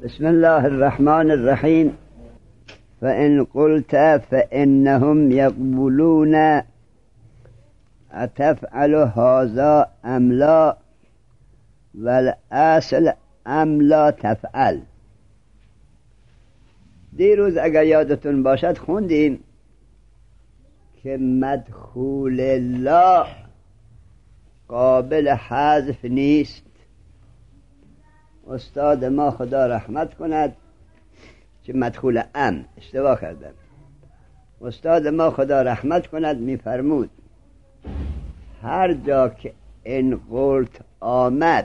بسم الله الرحمن الرحيم. فإن قلت فإنهم يقولون أتفعل هذا أم لا والأصل أم لا تفعل. دیروز اگر یادتون باشد خوندیم که مدخول لا قابل حذف نیست. استاد ما خدا رحمت کند که مدخول ام اشتباه کردم. استاد ما خدا رحمت کند میفرمود هر جا که این قلت آمد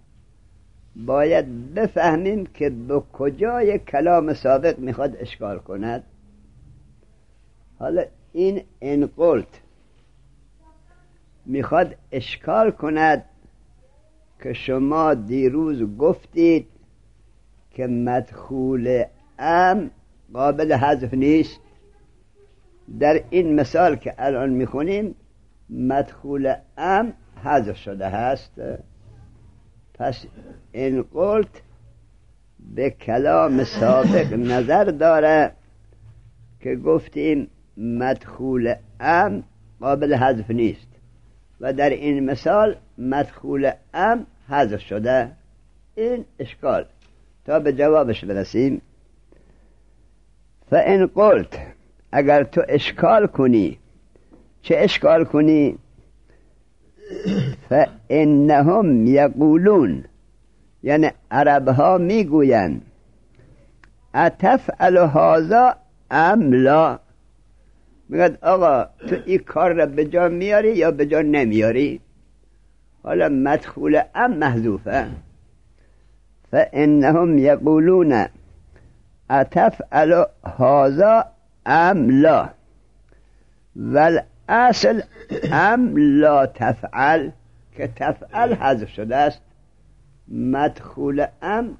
باید بفهمیم که به کجای کلام سابق میخواد اشکال کند. حالا این قلت میخواد اشکال کند که شما دیروز گفتید که مدخول ام قابل حذف نیست. در این مثال که الان میخونیم مدخول ام حذف شده هست. پس این قلت به کلام سابق نظر داره که گفتیم مدخول ام قابل حذف نیست و در این مثال مدخول ام حذف شده. این اشکال تا به جوابش برسیم. فإن قلت اگر تو اشکال کنی، چه اشکال کنی؟ فإنهم یقولون، یعنی عربها میگوین اتفعل هذا ام لا، میگد آقا تو این کار را به جا میاری یا به جا نمیاری. حالا مدخول ام محذوفه. فإنهم یقولون اتفعل هذا ام لا والاصل ام لا تفعل، که تفعل حذف شده است. مدخول ام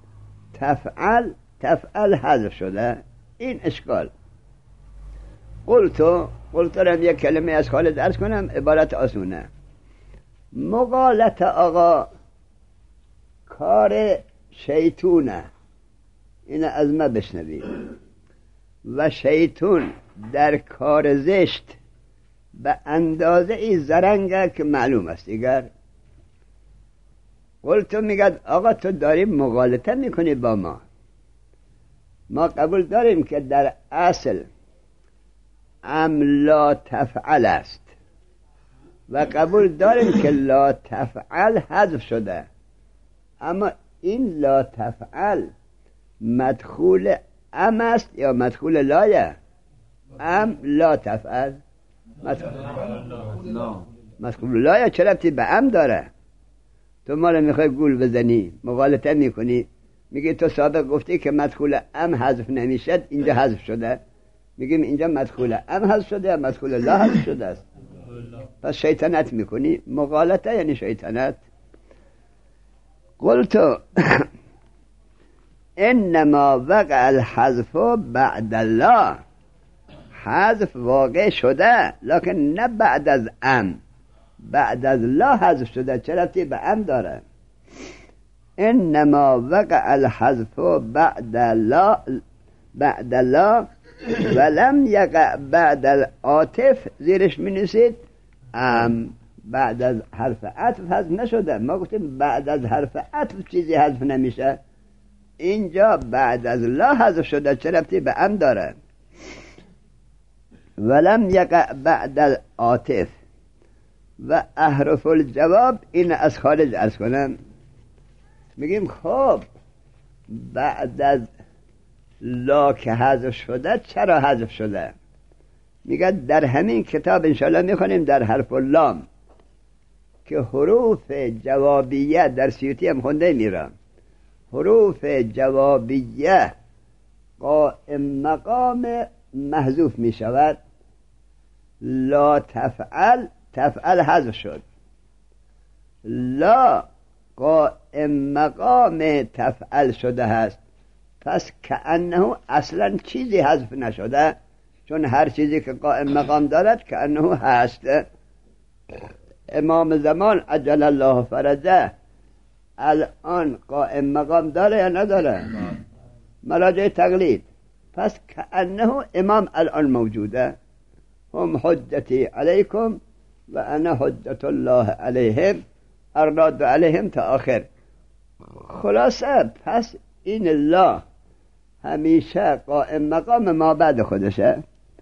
تفعل حذف شده. این اشکال. قلت رم یک کلمه از خالد عرض کنم، عبارت آسونه. مغالطه آقا کار شیطونه، این از ما بشنوید. و شیطون در کار زشت به اندازه ای زرنگه که معلوم است. دیگر قلتو میگد آقا تو داری مغالطه میکنی با ما قبول داریم که در اصل ام لا تفعل است و قبول داریم که لا تفعل حذف شده، اما این لا تفعل مدخول ام است یا مدخول لایه؟ ام لا تفعل مدخول لایه. چه ربطی به ام داره؟ تو ما رو میخوای گول بزنی، مغالطه میکنی، میگی تو سابق گفتی که مدخول ام حذف نمیشد، اینجا حذف شده. میگیم اینجا مدخول ام حذف شده یا مدخول لا حذف شده است. پس شیطنت میکنی. مغالطه یعنی شیطنت. قلتو انما وقع الحذف بعد الله، حذف واقع شده لکن نه بعد از ام، بعد از لا حذف شده. چه ربطی به ام داره؟ انما وقع الحذف بعد لا ولم یقع بعد العاطف. زیرش می نویسید ام، بعد از حرف عطف حذف نشده. ما گفتیم بعد از حرف عطف چیزی حذف نمیشه، اینجا بعد از لا حذف شده. چه ربطی به ام داره؟ ولم یقع بعد العاطف. و احرف الجواب این از خارج عرض کنم. میگیم خب بعد از لا که حذف شده چرا حذف شده؟ میگه در همین کتاب انشاءالله میخونیم در حرف اللام که حروف جوابیه در سیوطی هم خونده میرم. حروف جوابیه قائم مقام محذوف میشود. لا تفعل حذف شد. لا قائم مقام تفعل شده هست. پس کأنه اصلا چیزی حذف نشده، چون هر چیزی که قائم مقام دارد کأنه هست. امام زمان عجل الله فرجه الان قائم مقام داره یا نداره؟ مراجع تقلید. پس کأنه امام الان موجوده. هم حجتی علیکم و انا حجت الله علیهم اراد علیهم تا آخر. خلاصه پس این الله همیشه قائم مقام ما بعد خودشه.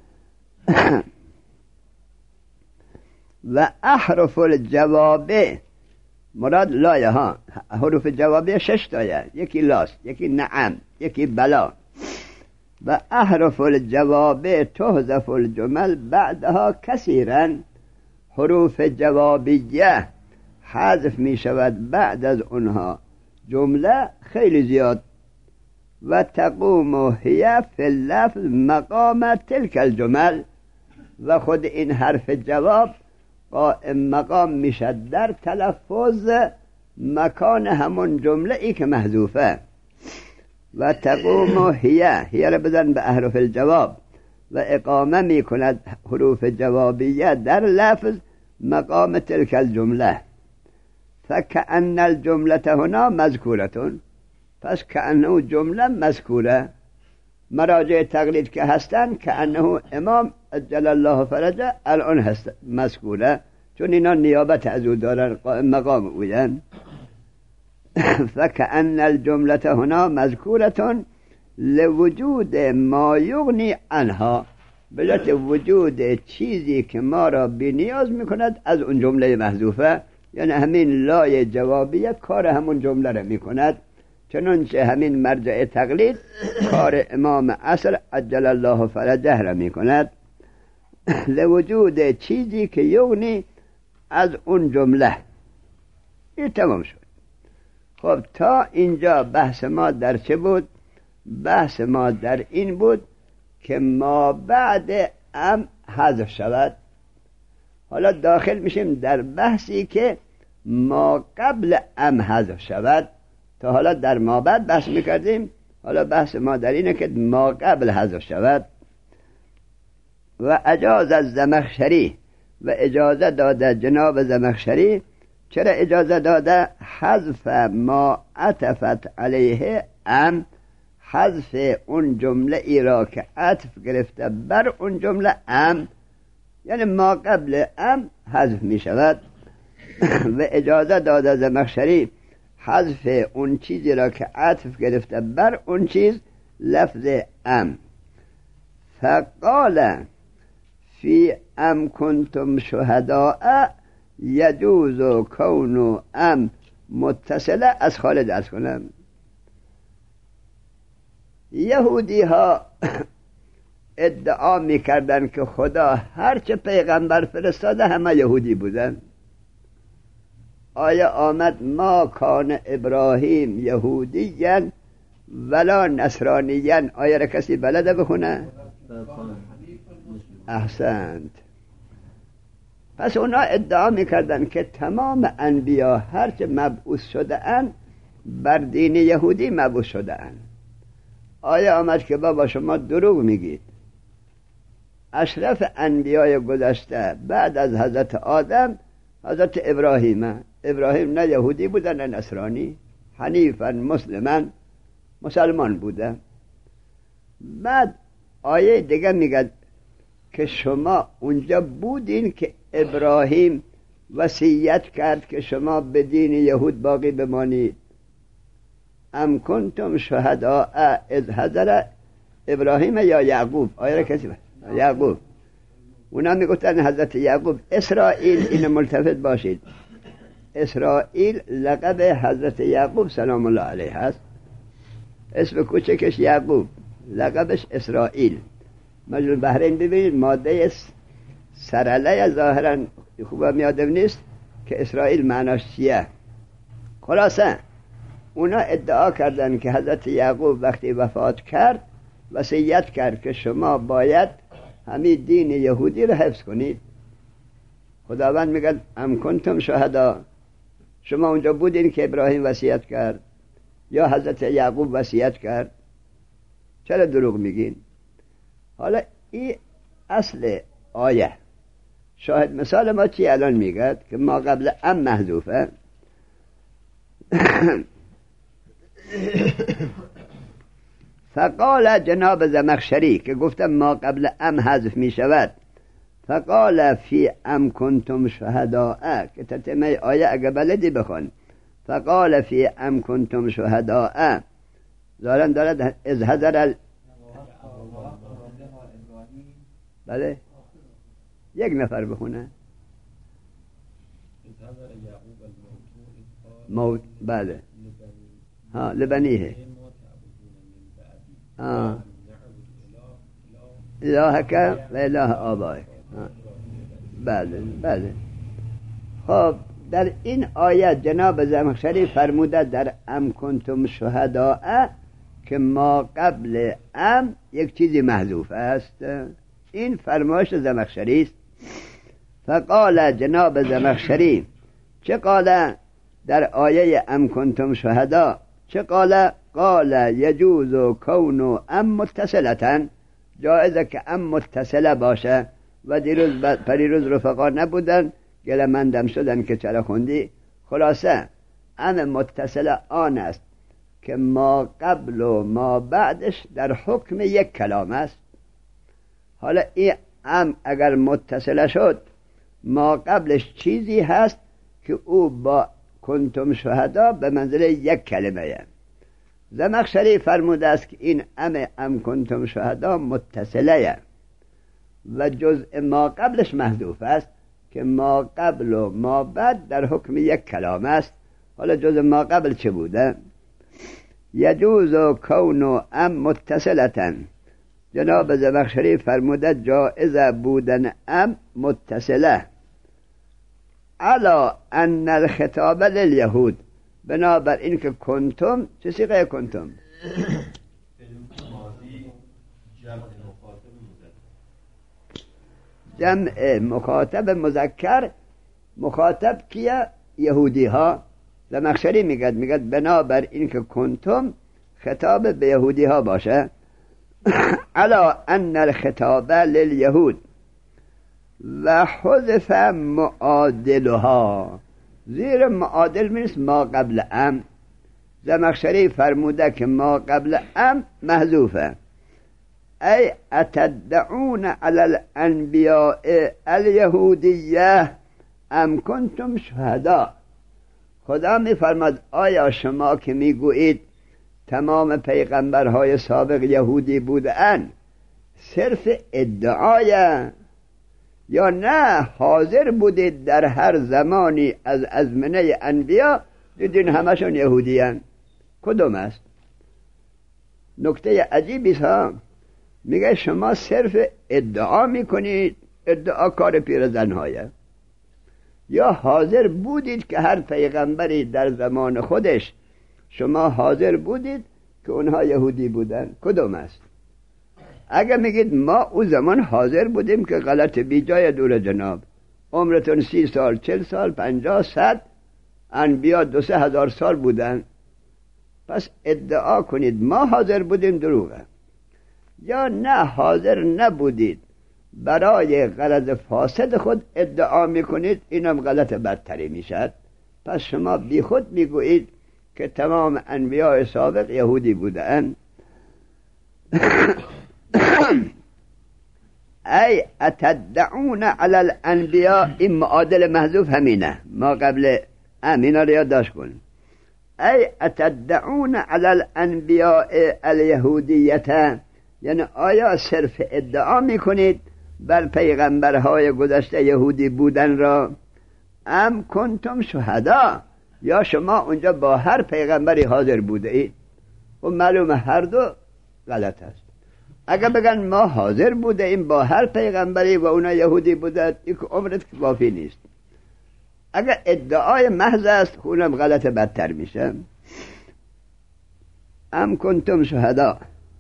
و احرف الجوابه مراد لایه ها. حروف جوابیه 6 تایه، یکی لاست، یکی نعم، یکی بلا. و احرف الجوابه تحذف الجمل بعدها کثیرا. حروف جوابیه حذف می شود بعد از اونها جمله خیلی زیاد. و تقوم هی فی اللفظ مقام تلک الجمل. و خود این حرف جواب قائم مقام میشد در تلفظ مکان همون جمله ای که محذوفه. و تقوم هی را بزن به احرف الجواب و اقامه می کند حروف جوابیه در لفظ مقام تلک الجمله. فکأن الجمله هنا مذکورتون. پس کأنه جمله مذکوره. مراجع تقلید که هستن کأنه امام عجل الله فرجه الان هست مذکوره، چون اینا نیابت از او دارن، قائم مقام اوین. فکأن الجمله هنا مذکورتون لوجود ما یغنی عنها، به جهت وجود چیزی که ما را بی نیاز میکند از اون جمله محذوفه. یعنی همین لای جوابیه کار همون جمله را میکند، چنانچه همین مرجع تقلید کار امام عصر عجل الله فرجه را میکند. لوجود چیزی که یغنی از اون جمله. این تمام شد. خب تا اینجا بحث ما در چه بود؟ بحث ما در این بود که ما بعد ام حذف شود. حالا داخل میشیم در بحثی که ما قبل ام حذف شود. تا حالا در ما بعد بحث میکردیم، حالا بحث ما در اینه که ما قبل حذف شود. و اجاز از زمخشری، و اجازه داده جناب زمخشری. چرا اجازه داده؟ حذف ما عطفت علیه ام، حذف اون جمله ای را که عطف گرفته بر اون جمله ام، یعنی ما قبل ام حذف می شود. و اجازه داده زمخشری حذف اون چیزی را که عطف گرفته بر اون چیز لفظ ام. فقال فی ام کنتم شهداء یجوز کون ام متصله. از خالد از کنم یهودی ها ادعا میکردن که خدا هرچه پیغمبر فرستاده همه یهودی بودن. آیا آمد ما کان ابراهیم یهودیین ولا نصرانیین؟ آیا را کسی بلده بخونه؟ احسنت. پس اونا ادعا میکردن که تمام انبیا هرچه مبعوث شده اند بر دین یهودی مبعوث شده اند. آیا آمد که بابا شما دروغ میگید؟ اشرف انبیای گذشته بعد از حضرت آدم حضرت ابراهیم نه یهودی بوده نه نصرانی، حنیفا مسلمان بوده. بعد آیه دیگه میگه که شما اونجا بودین که ابراهیم وصیت کرد که شما به دین یهود باقی بمانید. ام کنتم شهداء اذ حضر ابراهیم یا یعقوب؟ آیا کسی یعقوب؟ اونا میگفتن حضرت یعقوب. اسرائیل، این ملتفت باشید، اسرائیل لقب حضرت یعقوب سلام الله علیه هست. اسم کوچکش یعقوب، لقبش اسرائیل. مجموع بحرین ببینید ماده سرعلیه ظاهرا خوبا میادم نیست که اسرائیل معناش چیه. خلاصه اونا ادعا کردن که حضرت یعقوب وقتی وفات کرد وصیت کرد که شما باید همین دین یهودی رو حفظ کنید. خداوند میگه ام کنتم شهدا، شما اونجا بودین که ابراهیم وصیت کرد یا حضرت یعقوب وصیت کرد؟ چرا دروغ میگین؟ حالا این اصل آیه. شاهد مثال ما چی الان میگه که ما قبل ام محذوفه. فقال جناب زمخشری که گفتم ما قبل ام حذف می شود، فقال فی ام کنتم شهداء که تتمه آیه اگه بلدی بخون، فقال فی ام کنتم شهداء ظاهرا دارد از حضر بله یک نفر بخونه موت بله ها لبنیه الهک و اله آبائک بله. خب در این آیه جناب زمخشری فرموده در ام کنتم شهداء که ما قبل ام یک چیزی محذوف است. این فرمایش زمخشری است. فقال جناب زمخشری چه قال در آیه ام کنتم شهداء؟ چه قال؟ قال یجوز کون ام متصلتن، جایزه که ام متصله باشه. و دیروز پریروز رفقا نبودن گلمندم شدن که چرا خوندی. خلاصه ام متصله آن است که ما قبل و ما بعدش در حکم یک کلام است. حالا این ام اگر متصله شد ما قبلش چیزی هست که او با کنتم شهدا به منزله یک کلمه. زمخشری فرموده است که این ام کنتم شهدا متصله و جزء ما قبلش محذوف است که ما قبل و ما بعد در حکم یک کلام است. حالا جزء ما قبل چه بوده؟ یجوز کون ام متصلتن، جناب زمخشری فرموده جائز بودن ام متصله علا ان الخطاب للیهود، بنابر این که کنتم چه صیغه کنتم؟ جمع مخاطب مذکر. مخاطب کیه؟ یهودی ها. زمخشری میگه بنابر این که کنتم خطاب به یهودی ها باشه علا ان الخطاب للیهود و حذف معادلها، زیر معادل میرس ما قبل ام. زمخشری فرموده که ما قبل ام محذوفه. ای اتدعون علی الانبیاء الیهودیه ام کنتم شهدا. خدا میفرماد آیا شما که میگویید تمام پیغمبرهای سابق یهودی بودند صرف ادعای یا نه حاضر بودید در هر زمانی از ازمنه انبیا دیدین همشون یهودی هن؟ کدوم است؟ نکته عجیبی ها. میگه شما صرف ادعا میکنید، ادعا کار پیرزن‌هایه، یا حاضر بودید که هر پیغمبری در زمان خودش شما حاضر بودید که اونها یهودی بودن؟ کدوم است؟ اگه میگید ما اون زمان حاضر بودیم که غلط بی جای دور جناب، عمرتون 30 سال 40 سال 50 100 انبیا 2-3 هزار سال بودن، پس ادعا کنید ما حاضر بودیم دروغه. یا نه حاضر نبودید برای غرض فاسد خود ادعا میکنید، اینم غلط بدتری میشد. پس شما بی خود میگویید که تمام انبیاء سابق یهودی بودن. ای اتدعون علی الانبیاء، این معادل محذوف همینه، ما قبل امینه رو یادداشت کن. ای اتدعون علی الانبیاء الیهودیته، یعنی آیا صرف ادعا میکنید بر پیغمبرهای گذشته یهودی بودن را؟ ام کنتم شهدا، یا شما اونجا با هر پیغمبری حاضر بوده اید؟ و معلومه هر دو غلط است. اگر بگن ما حاضر بوده ایم با هر پیغمبری و اونا یهودی بوده، این که عمرت کافی نیست. اگر ادعای محض است اونم غلط بدتر میشه. ام کنتم شهدا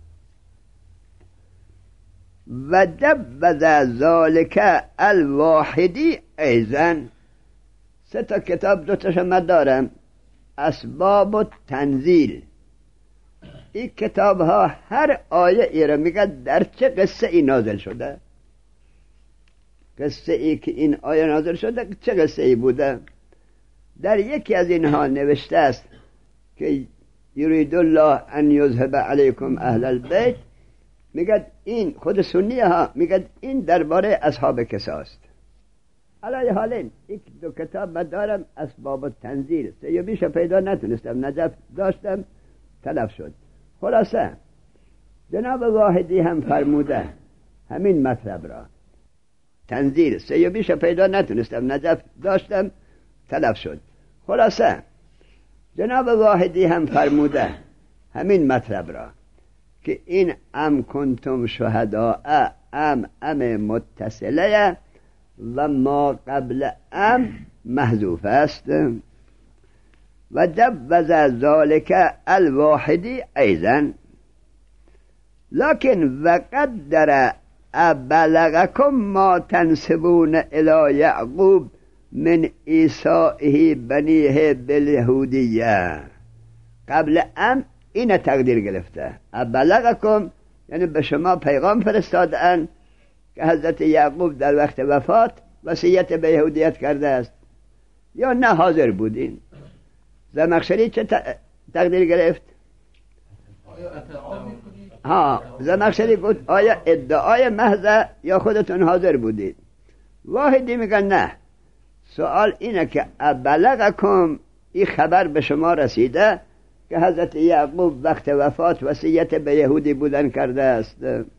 و جبز ذالک الواحدی ایزن. 3 کتاب 2 تاشم دارم، اسباب التنزیل. این کتاب ها هر آیه ای را میگه در چه قصه ای نازل شده، قصه ای که این آیه نازل شده چه قصه ای بوده. در یکی از اینها نوشته است که یرید الله ان یذهب علیکم اهل البیت، میگه این خود سنیه ها میگه این درباره اصحاب کساست. علی حالین یک دو کتاب من دارم، اسباب تنزیل سیوبیش پیدا نتونستم، نجف داشتم تلف شد. خلاصه جناب واحدی هم فرموده همین مطلب را، تنزیل سیوبیش پیدا نتونستم، نجف داشتم تلف شد. خلاصه جناب واحدی هم فرموده همین مطلب را که این ام کنتم شهداء ام متصله و ما قبل ام محذوف است. و جوز ذالک الواحدی ایضا لكن وقدر ابلغکم ما تنسبون الی یعقوب من ایسائه بنیه بالیهودیه. قبل ام این تقدیر گرفته، ابلغکم یعنی به شما پیغام فرستادن که حضرت یعقوب در وقت وفات وصیت به یهودیت کرده است یا نه حاضر بودین. زمخشری چه تقدیر گرفت؟ زمخشری گفت آیا ادعای محض یا خودتون حاضر بودید؟ واحدی میگن نه، سوال اینه که ابلغکم این خبر به شما رسیده که حضرت یعقوب وقت وفات وصیت به یهودی بودن کرده است.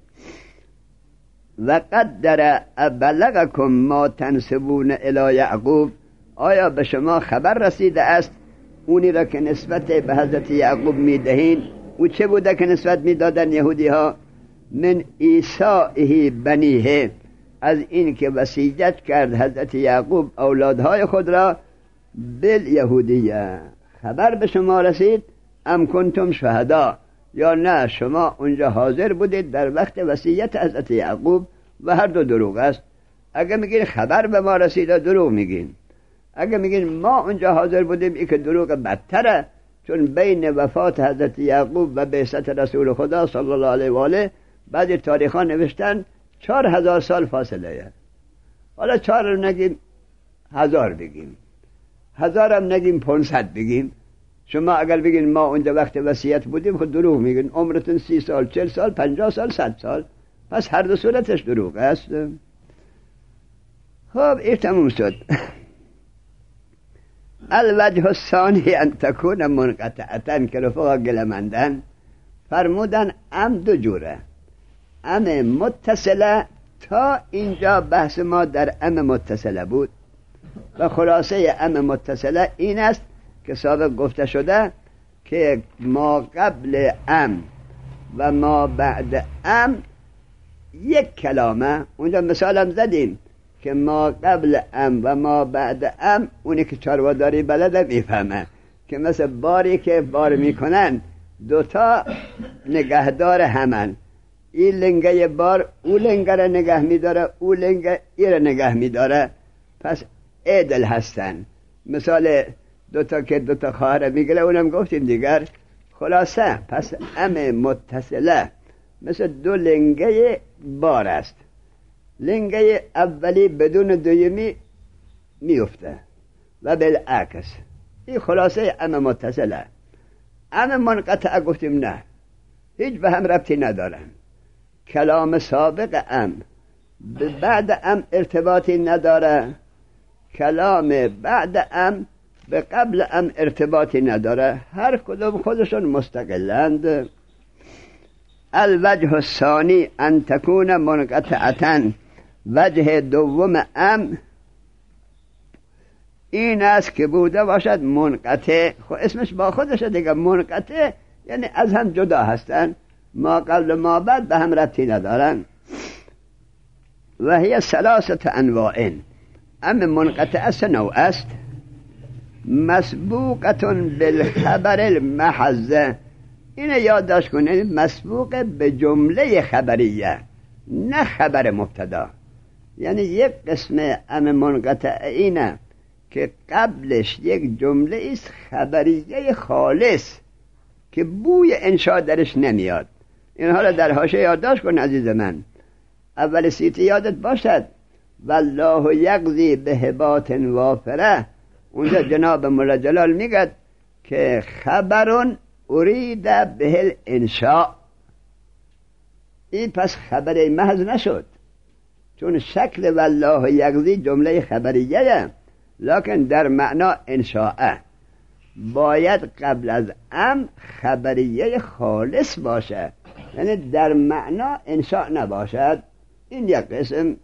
و قدر ابلغکم ما تنسبون الی یعقوب، آیا به شما خبر رسیده است اونی را که نسبت به حضرت یعقوب میدهین او چه بوده که نسبت میدادن یهودی ها؟ من ایسائه بنیه، از این که وصیت کرد حضرت یعقوب اولادهای خود را بالیهودیه. خبر به شما رسید ام کنتم شهدا، یا نه شما اونجا حاضر بودید در وقت وصیت حضرت یعقوب؟ و هر دو دروغ است. اگه میگین خبر به ما رسیده دروغ میگین، اگه میگین ما اونجا حاضر بودیم این که دروغ بدتره، چون بین وفات حضرت یعقوب و بعثت رسول خدا صلی الله علیه و آله بعضی تاریخ ها نوشتن 4000 سال فاصله. حالا 4 رو نگیم 1000 بگیم، 1000 هم نگیم 500 بگیم. شما اگر بگین ما اونجا وقت وصیت بودیم خود دروغ میگین. عمرتون 30 سال 40 سال 50 سال 100 سال، پس هر دو صورتش دروغ است. خب این تموم شد. الوجه الثانی ان تکون منقطعتن که رفقا گلمندن فرمودن ام دو جوره، ام متصله. تا اینجا بحث ما در ام متصله بود و خلاصه ام متصله این است که سابق گفته شده که ما قبل ام و ما بعد ام یک کلامه. اونجا مثالم زدیم که ما قبل ام و ما بعد ام اونی که چارواداری بلده میفهمه که مثل باری که بار میکنن دوتا نگهدار همن، این لنگه بار او لنگه را نگه میداره، او لنگه ای را نگه میداره، پس عدل هستن. مثال دوتا که دوتا خواهر میگله اونم گفتیم دیگر. خلاصه پس ام متصله مثل دو لنگه بار است، لنگه اولی بدون دویمی میفته و بالعکس. این خلاصه ام متصله. ام منقطعه گفتیم نه، هیچ به هم ربطی ندارن. کلام سابق ام به بعد ام ارتباطی نداره، کلام بعد ام به قبل ام ارتباطی نداره، هر کدوم خودشون مستقلند. الوجه الثانی ان تکون منقطعتن، وجه دوم ام این است که بوده باشد منقطع. خب اسمش با خودش دیگه منقطع، یعنی از هم جدا هستن، ما قبل ما بعد به هم ربطی ندارن. و هی ثلاثه انواع، ام منقطع 3 نوع است. مسبوقتون بالخبر المحض، این یادداشت کنید، مسبوق به جمله خبریه نه خبر مبتدا. یعنی یک قسم ام منقطع اینه که قبلش یک جمله است خبریه خالص که بوی انشاء درش نمیاد. این حالا در حاشیه یادداشت کن عزیز من. اول سیتی یادت باشد والله یقضی به هبات وافره، اونجا جناب مولا جلال میگه که خبرون ارید به الانشاء، این پس خبر محض نشد، چون شکل والله یقضی جمله خبریه لکن در معنا انشاءه، باید قبل از خبریه خالص باشه، یعنی در معنا انشاء نباشد. این یک قسم.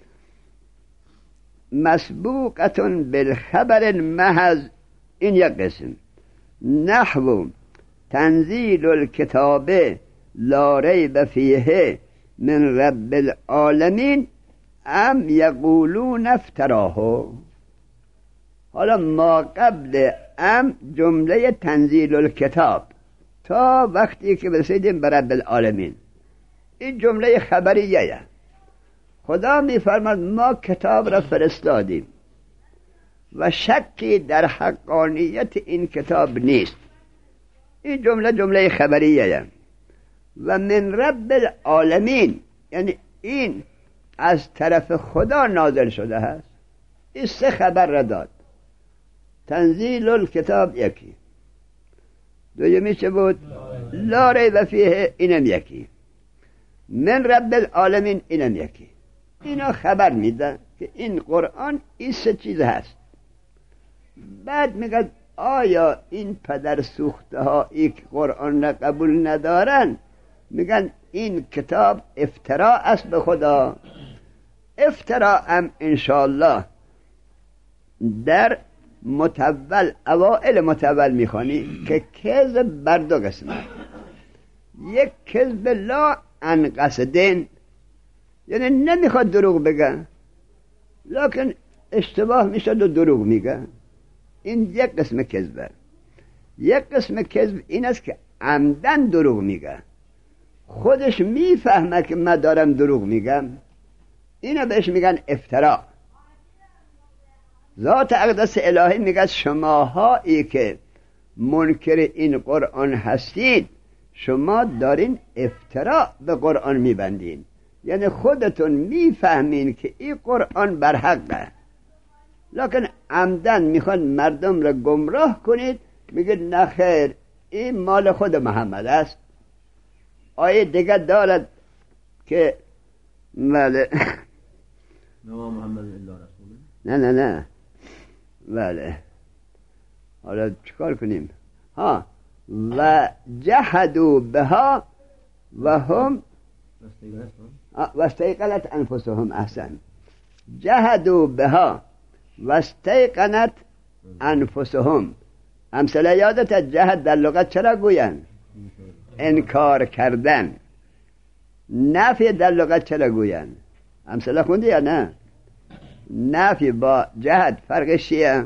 مسبوقتون بالخبر محض، این یک قسم. نحو تنزیل الکتاب لا ریب فیه من رب العالمین ام یقولون افتراه. حالا ما قبل جمله تنزیل الکتاب تا وقتی که رسیدیم به رب العالمین، این جمله خبریه. خدا میفرماد ما کتاب را فرستادیم و شکی در حقانیت این کتاب نیست. این جمله خبریه. و من رب العالمین، یعنی این از طرف خدا نازل شده هست. این سه خبر را داد. تنزیل الکتاب یکی، دومی چه بود؟ لا ریب فیه، اینم یکی. من رب العالمین، اینم یکی. اینا خبر میدن که این قرآن این سه چیز هست. بعد میگه آیا این پدر سوخته ها این قرآن را قبول ندارن؟ میگن این کتاب افترا است به خدا. افترا انشاءالله در اوائل متول میخوانی که کذب بر دو قسمه. یک کذب لا عن قصدن، یعنی نمیخواد دروغ بگه لکن اشتباه میشد و دروغ میگه. این یک قسم کذبه. یک قسم کذب این است که عمدن دروغ میگه، خودش میفهمه که من دارم دروغ میگم، اینو بهش میگن افترا. ذات اقدس الهی میگه شماهایی که منکر این قرآن هستید شما دارین افترا به قرآن میبندین، یعنی خودتون میفهمین که این قرآن بر حقه لکن عمدن میخوان مردم را گمراه کنید. میگه نخیر این مال خود محمد است. آیه دیگه دارد که بله نه بله. حالا چیکار کنیم؟ و جحدوا بها و هم و استيقنت انفسهم. احسن. جحدوا بها و استيقنت انفسهم. امثله یادت جهد در لغت چرا گوین؟ انکار کردن. نفی در لغت چرا گوین؟ امثله خوندی یا نه؟ نفی با جهد فرقش چیه؟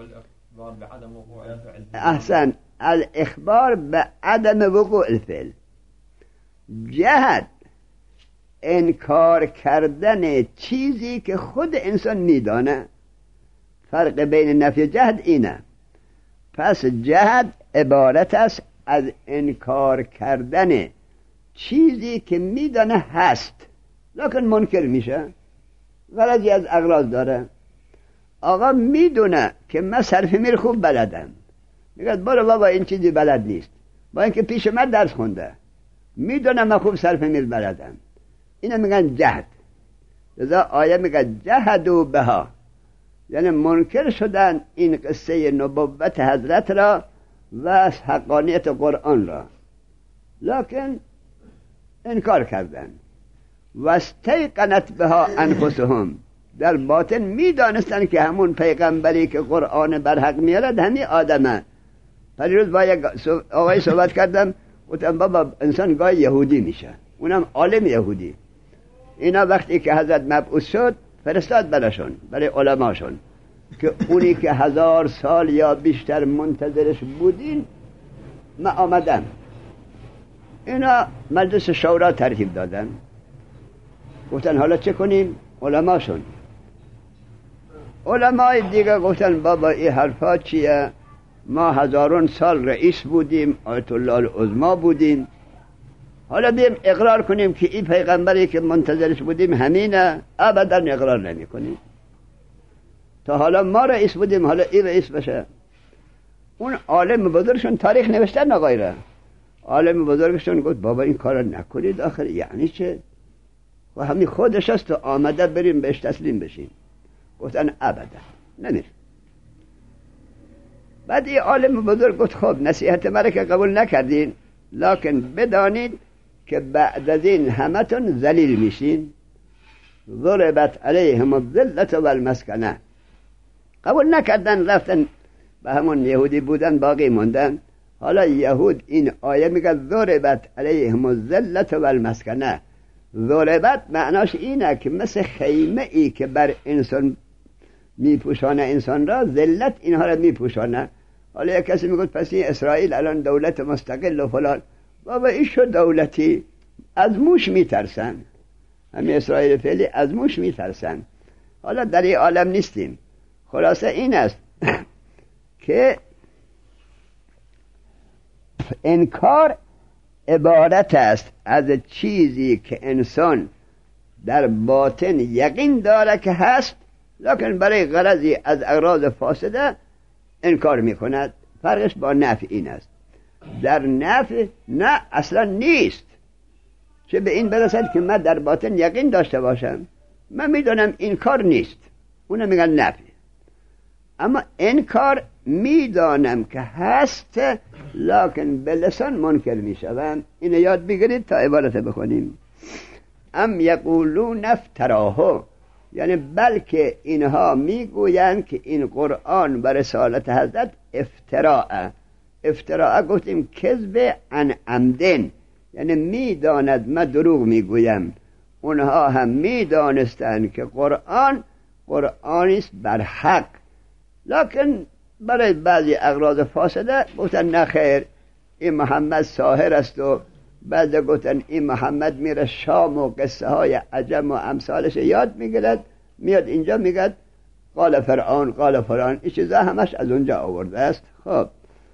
احسن. الاخبار به عدم وقوع الفعل. جهد انکار کردن چیزی که خود انسان میدانه. فرق بین نفی جهد اینه. پس جهد عبارت است از انکار کردن چیزی که میدانه هست لکن منکر میشه. غرضی از اغراض داره. آقا میدونه که من صرف میر خوب بلدم، میگه برو بابا این چیزی بلد نیست، با اینکه پیش من درس خونده میدونه من خوب صرف میر بلدم. اینو میگن جهد. لذا آیه میگه جهدوا بها، یعنی منکر شدن این قصه نبوت حضرت را و حقانیت قرآن را لکن انکار کردن. و استيقنت بها انفسهم، در باطن میدانستن که همون پیغمبری که قرآن بر حق میارد همین آدمه. پریروز با یک آقای صحبت کردم، گفتم بابا انسان گاهی یهودی میشه، اونم عالم یهودی. اینا وقتی که حضرت مبعوث شد فرستاد براشون، برای علماشون که اونی که 1000 سال یا بیشتر منتظرش بودین ما آمدن. اینا مجلس شورا ترتیب دادن، گفتن حالا چه کنیم؟ علماشون. علمای دیگه گفتن بابا این حرفا چیه؟ ما 1000 سال رئیس بودیم، آیت الله العظما بودیم، حالا بیم اقرار کنیم که این پیغمبری که منتظرش بودیم همینه؟ ابدا اقرار نمی کنیم. تا حالا ما رئیس بودیم، حالا این رئیس بشه. اون عالم بزرگشون تاریخ نوشتن نغیره. عالم بزرگشون گفت بابا این کار نکنید آخر یعنی چه؟ و همین خودش است و آمده بریم بهش تسلیم بشیم. گفتن ابدا نمیر. بعد این عالم بزرگ گفت خب نصیحت مرا که قبول نکردین، لکن بدانید که بعد از این همتون ذلیل میشین. ضربت علیهم الذلة والمسکنه. قبول نکردن، رفتن به همون یهودی بودن باقی موندن. حالا یهود این آیه میگه ضربت علیهم الذلة والمسکنه. ضربت معناش اینه که مثل خیمه ای که بر انسان میپوشانه انسان را، ذلت اینها را میپوشانه. حالا یک کسی میگه پس این اسرائیل الان دولت مستقل و فلان. بابا ایشو دولتی از موش میترسن، همین اسرائیل فعلی از موش میترسن. حالا در این عالم نیستیم. خلاصه این است که انکار عبارت است از چیزی که انسان در باطن یقین داره که هست، لکن برای غرضی از اغراض فاسده انکار میکند. فرقش با نفی این است. در نفی نه اصلا نیست، چه به این برسد که من در باطن یقین داشته باشم، من میدونم این کار نیست، اونو میگن نفی. اما انکار میدانم که هست لکن به لسان منکر میشوم. اینو یاد بگیرید تا عبارت بخونیم. ام یقولون افتراه، یعنی بلکه اینها میگویند که این قرآن و رسالت حضرت افتراء. افتراء گفتیم کذب عن عمدن، یعنی میداند من دروغ میگویم. اونها هم میدانستند که قرآنی است بر حق، لکن برای بعضی اغراض فاسده گفتن نه خیر این محمد ساحر است، و بعد گفتن این محمد میره شام و قصه های عجم و امثالش یاد میگیرد، میاد اینجا میگد قال فرعون قال فلان. این چیزا همش از اونجا آورده است. خب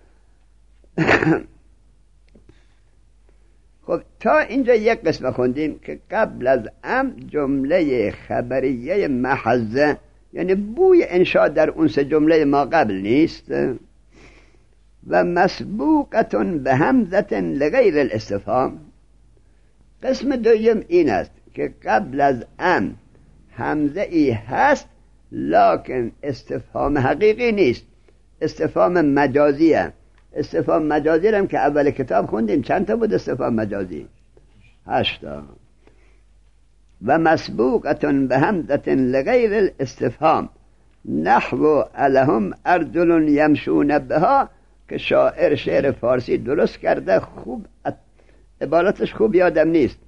خب تا اینجا یک قسم خوندیم که قبل از جمله خبریه محضه، یعنی بوی انشاء در اون سه جمله ما قبل نیست. و مسبوقتون به همزه لغیر الاستفهام. قسم دوم این است که قبل از همزه ای هست لکن استفهام حقیقی نیست، استفهام مجازیه. استفهام مجازی هم که اول کتاب خوندیم چند تا بود استفهام مجازی؟ 8 تا. و مسبوقتون به همزه لغیر الاستفهام نحو الهم ارجل یمشون بها، که شاعر شعر فارسی درست کرده، خوب عبارتش خوب یادم نیست.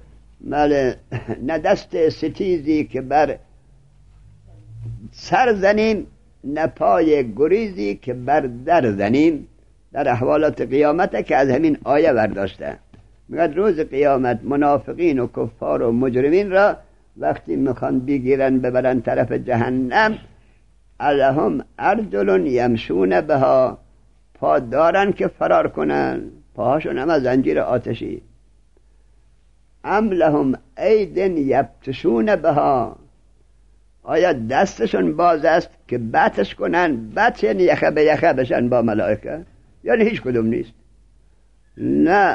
نه دست ستیزی که بر سر زنیم، نه پای گریزی که بر در زنیم. در احوالات قیامت که از همین آیه برداشته. میگه روز قیامت منافقین و کفار و مجرمین را وقتی میخوان بگیرن ببرن طرف جهنم، الهم ارجل یمشون بها، پا دارن که فرار کنن، پاهاشون هم از زنجیر آتشی. ام لهم ایدن یبتشون بها، آیا دستشون باز است که بطش کنن؟ بطش یعنی یخه به یخه بشن با ملائکه، یعنی هیچ کدوم نیست. نه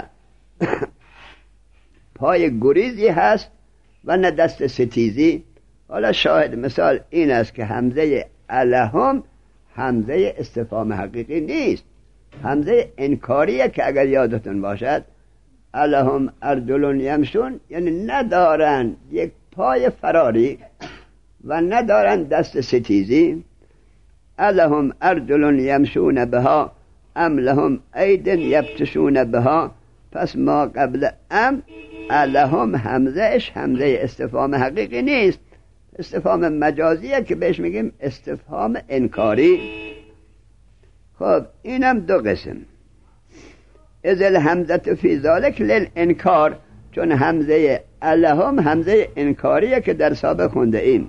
پای گریزی هست و نه دست ستیزی. حالا شاهد مثال این است که همزه الهم همزه استفهام حقیقی نیست، همزه انکاریه که اگر یادتون باشد الهم ارجل یمشون، یعنی ندارن یک پای فراری و ندارن دست ستیزی. الهم ارجل یمشون بها ام لهم ایدن یبتشون بها. پس ما قبل الهم همزهش همزه استفهام حقیقی نیست، استفهام مجازیه که بهش میگیم استفهام انکاری. خب اینم دو قسم. از الهمزه فی ذالک للانکار، چون همزه الهم همزه انکاریه که در سابق خونده ایم.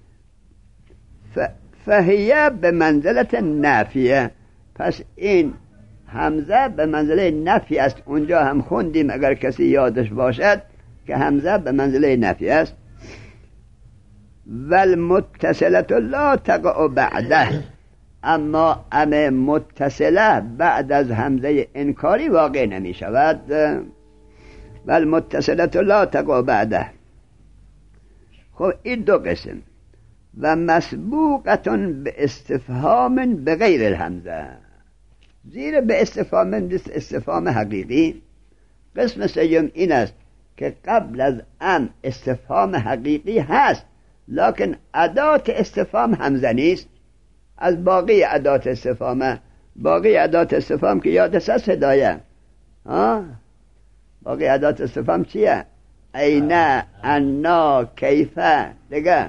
فهیه به منزلت نافیه، پس این همزه به منزله نفی است. اونجا هم خوندیم اگر کسی یادش باشد که همزه به منزله نفی است. والمتصلة لا تقع بعده، اما ام متصله بعد از همزه انکاری واقع نمی شود. بل متصله لا تقع بعده. خب این دو قسم. و مسبوقتون به استفهام به غیر الهمزه، زیر به استفهام استفهام حقیقی. قسم سوم این است که قبل از ام استفهام حقیقی هست لکن ادات استفهام همزه نیست. از باقی ادات استفهام، باقی ادات استفهام که یاد است صدایه، باقی ادات استفهام چیه؟ اینا، انا، کیفه دیگه،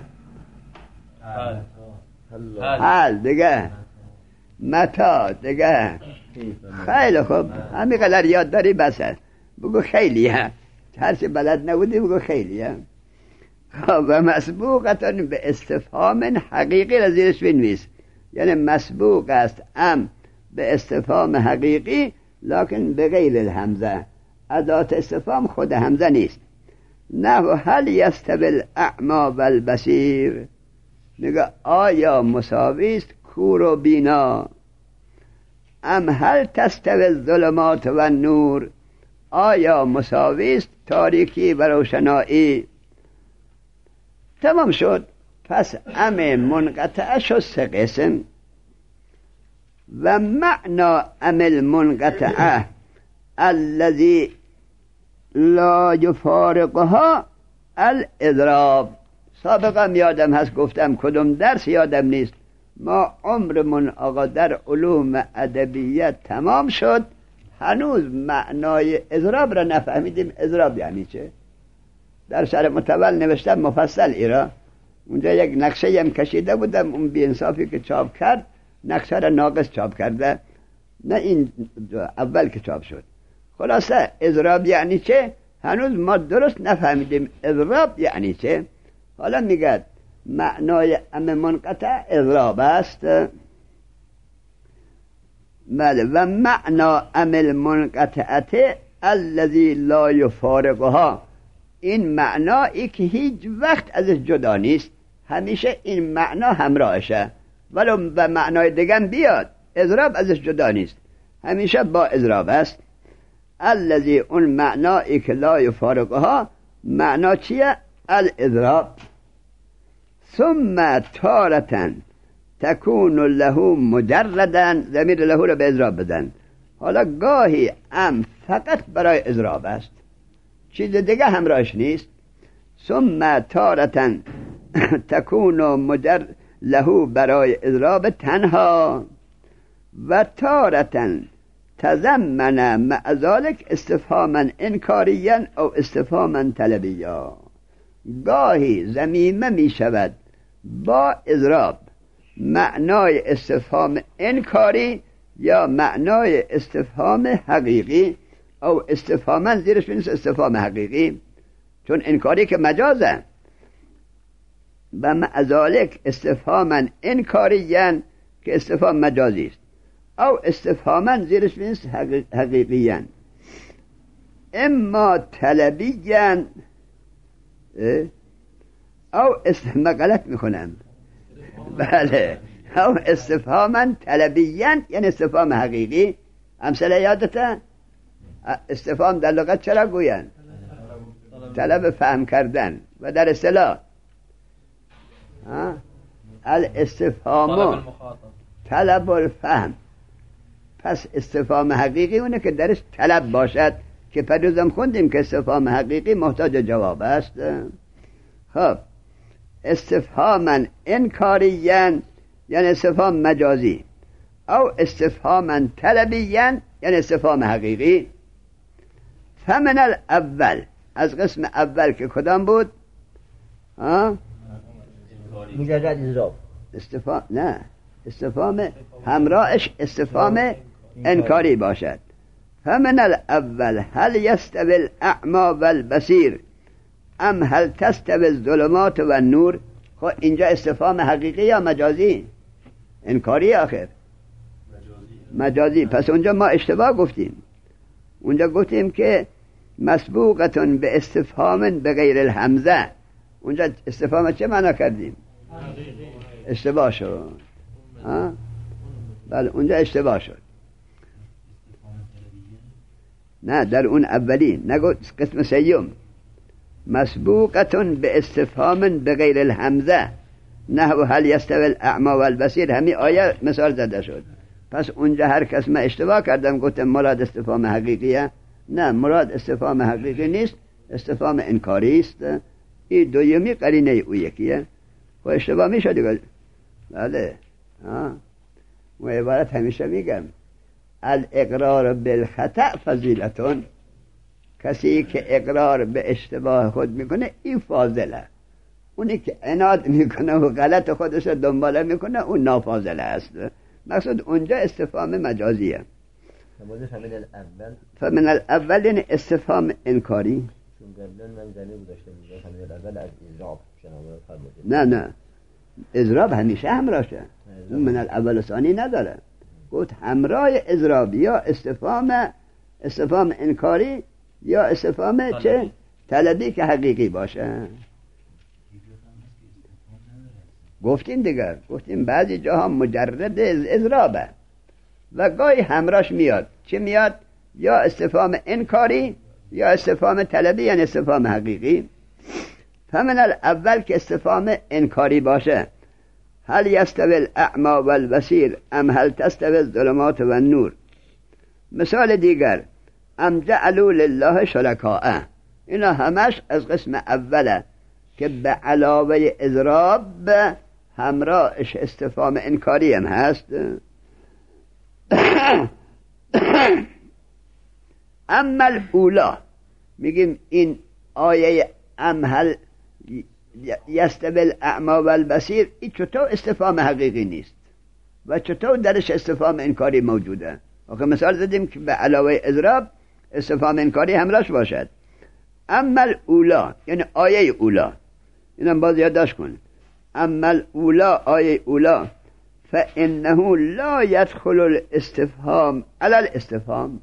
حال دیگه، متا دیگه. خیلی خوب، همین قدر یاد داری بسه. بگو خیلیه، هر چه بلد نبودی بگو خیلیه. و مسبوقتان به استفهام حقیقی را زیرش بنویس. یعنی مسبوق است ام به استفهام حقیقی لکن به غیر الهمزه. ادات استفهام خود همزه نیست. نحو هل یستوی الاعمی والبصیر، میگه آیا مساوی است کور و بینا. ام هل تستوی الظلمات و النور، آیا مساوی است تاریکی و روشنایی. تمام شد. پس ام منقطعه شد سه قسم. و معنی ام المنقطعه الذي لا یفارقها الاضراب. سابقا یادم هست گفتم، کدوم درس یادم نیست، ما عمرمون آقا در علوم ادبیات تمام شد هنوز معنای اضراب را نفهمیدیم. اضراب یعنی چه؟ در شرح متول نوشتم مفصل ایرا. اونجا یک نقشه هم کشیده بودم، اون بی انصافی که چاپ کرد نقشه را ناقص چاپ کرده، نه این اول که چاپ شد. خلاصه اضراب یعنی چه هنوز ما درست نفهمیدیم. اضراب یعنی چه؟ حالا میگه معنای ام منقطع اضراب است. بله. و معنی ام المنقطعه الذی لا یفارقها، این معنایی که هیچ وقت ازش جدا نیست، همیشه این معنا همراهشه، ولو به معنای دیگه بیاد اضراب ازش جدا نیست، همیشه با اضراب است. الذی، اون معنایی که لا یفارقها، معنا چیه؟ الاضراب. ثم تارة تکون له مجردا، ضمیر له رو به اضراب بدن. حالا گاهی ام فقط برای اضراب است، چیز دیگه همراهش نیست. ثم تارة تکون له برای اضراب تنها. و تارة تضمن مع ذلك استفهاما انکاریا او استفهاما طلبیا. گاهی ضمیمه می شود با اضراب معنای استفهام انکاری یا معنای استفهام حقیقی، او استفهاما زیرش بنویس استفهام حقیقی، چون انکاری که مجازه. و مع ذلك استفهاما انکاریا که استفهام مجازی است، او استفهاما زیرش بنویس حقیقیا. اما طلبیا او ما غلط میکنم، بله، او استفهاما طلبیا یعنی استفهام حقیقی. امثله یادته؟ استفهام در لغت چرا گوین؟ طلب فهم کردن. و در اصطلاح الاستفهام طلب الفهم. پس استفهام حقیقی اونه که درش طلب باشد، که پدوزم خوندیم که استفهام حقیقی محتاج جواب است. خب استفهاما انکاریا یعنی استفهام مجازی، او استفهاما طلبیا یعنی استفهام حقیقی. فمن الاول، از قسم اول که کدام بود؟ مجرد اضراب. استفهام نه، استفهام همراهش استفهام انکاری باشد. فمن الاول هل یستوی الاعمی والبصیر ام هل تستوی الظلمات و النور. خب اینجا استفهام حقیقی یا مجازی؟ انکاری آخر مجازی. پس اونجا ما اشتباه گفتیم. اونجا گفتیم که مسبوقتون به استفهام به غیر الهمزه. اونجا استفهام چه معنا کردیم؟ اشتباه شد. بله اونجا اشتباه شد. نه در اون اولی نگو قسم سیوم مسبوقتون به استفهام به غیر الحمزه نحو هل یستوی الاعمی والبصیر، همین آیه مثال زده شد. پس اونجا هر کس من اشتباه کردم گفتم مراد استفهام حقیقیه. نه، مراد استفهام حقیقی نیست، استفهام انکاری است. این دومی قرینه او یکیه و اشتباه میشه دیگه. بله و عبارت همیشه میگم الاقرار بالخطأ فضیلتون، کسی که اقرار به اشتباه خود میکنه این فاضله، اونی که عناد میکنه و غلط خودش رو دنباله میکنه اون نافاضله است. مقصود اونجا استفهام مجازیه. فمن الاول یعنی استفهام انکاری. نه اضراب همیشه همراهشه، اون من الاول ثانی نداره. گفت همراه اضراب یا استفهام انکاری یا استفهام چه طلبی که حقیقی باشه. گفتیم دیگر، گفتیم بعضی جاها مجرد اضرابه و گاهی همراهش میاد. چه میاد؟ یا استفهام انکاری یا استفهام طلبی یعنی استفهام حقیقی. فمن الاول که استفهام انکاری باشه هل یستوی الاعمی والبصیر ام هل تستوی الظلمات والنور. مثال دیگر ام جعلوا لله شرکاء، اینا همش از قسم اوله که به علاوه اضراب همراهش استفهام انکاری هم هست. اما الاولا میگیم این آیه ام هل یستوی الاعمی والبصیر این چطور استفهام حقیقی نیست و چطور درش استفهام انکاری موجوده؟ آخه مثال زدیم که به علاوه اضراب استفهام انکاری همراهش باشد. اما الاولا یعنی آیه اولا، اینم باز یادداشت کن. اما الاولا آیه اولا فانه لا يدخل الاستفهام علی الاستفهام.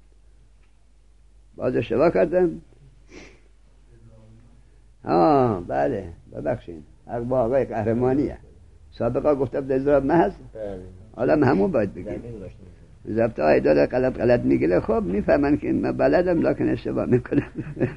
باز اشتباه کردم. بله ببخشید، حق با آقای قهرمانیه. سابقا گفتم اضراب محض، حالا همون باید بگیم. ضبط های داره غلط میگیره. خب میفهمن که من بلدم لکن اشتباه میکنم.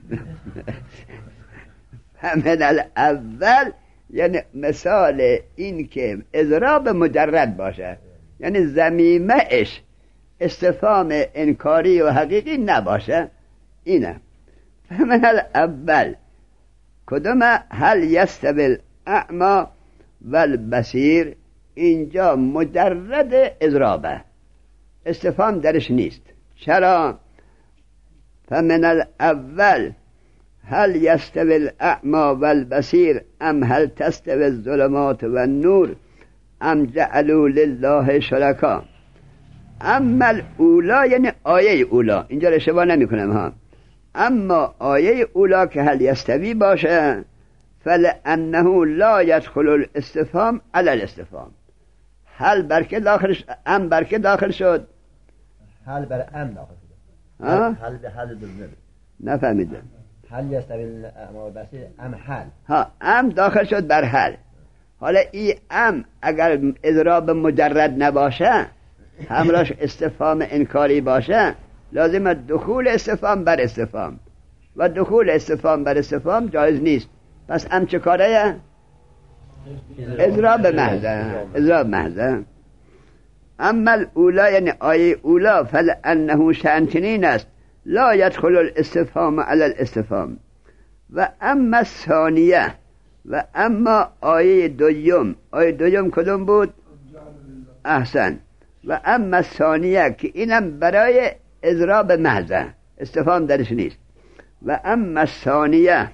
همین الاول یعنی مثال این که اضراب مجرد باشه، یعنی ضمیمه‌اش استفهام انکاری و حقیقی نباشه، اینه. همین الاول کدوم هل یستوی الاعمی والبصیر، اینجا مجرد اضرابه، استفهام درش نیست. چرا؟ فمن الاول هل یستوی الاعمی والبصیر ام هل تستوی الظلمات والنور ام جعلوا لله شرکا. اما الاولا یعنی آیه اولا، اینجا اشتباه نمی کنم ها. اما آیه اولا که هل یستوی باشه فلانه لا يدخل الاستفهام علی الاستفهام. هل برکه داخل شد، ام برکه داخل شد، هل بر ام داخل شد. هل به هل دلمه نفهمیدم. هل یستوی الاعمی والبصیر ام هل ام داخل شد بر هل. حالا این ام اگر اضراب مجرد نباشه همراهش استفهام انکاری باشه لازم دخول استفهام بر استفهام و دخول استفهام بر استفهام جایز نیست. پس ام چه کاره؟ اضراب محضه. اما الاولا یعنی آیه اولا فلانه شأن است لا يدخل الاستفهام على الاستفهام. و اما الثانیه و اما آیه دوم، آیه دوم کدوم بود؟ احسن. و اما الثانیه که اینم برای اضراب محضه، استفهام درش نیست. و اما الثانیه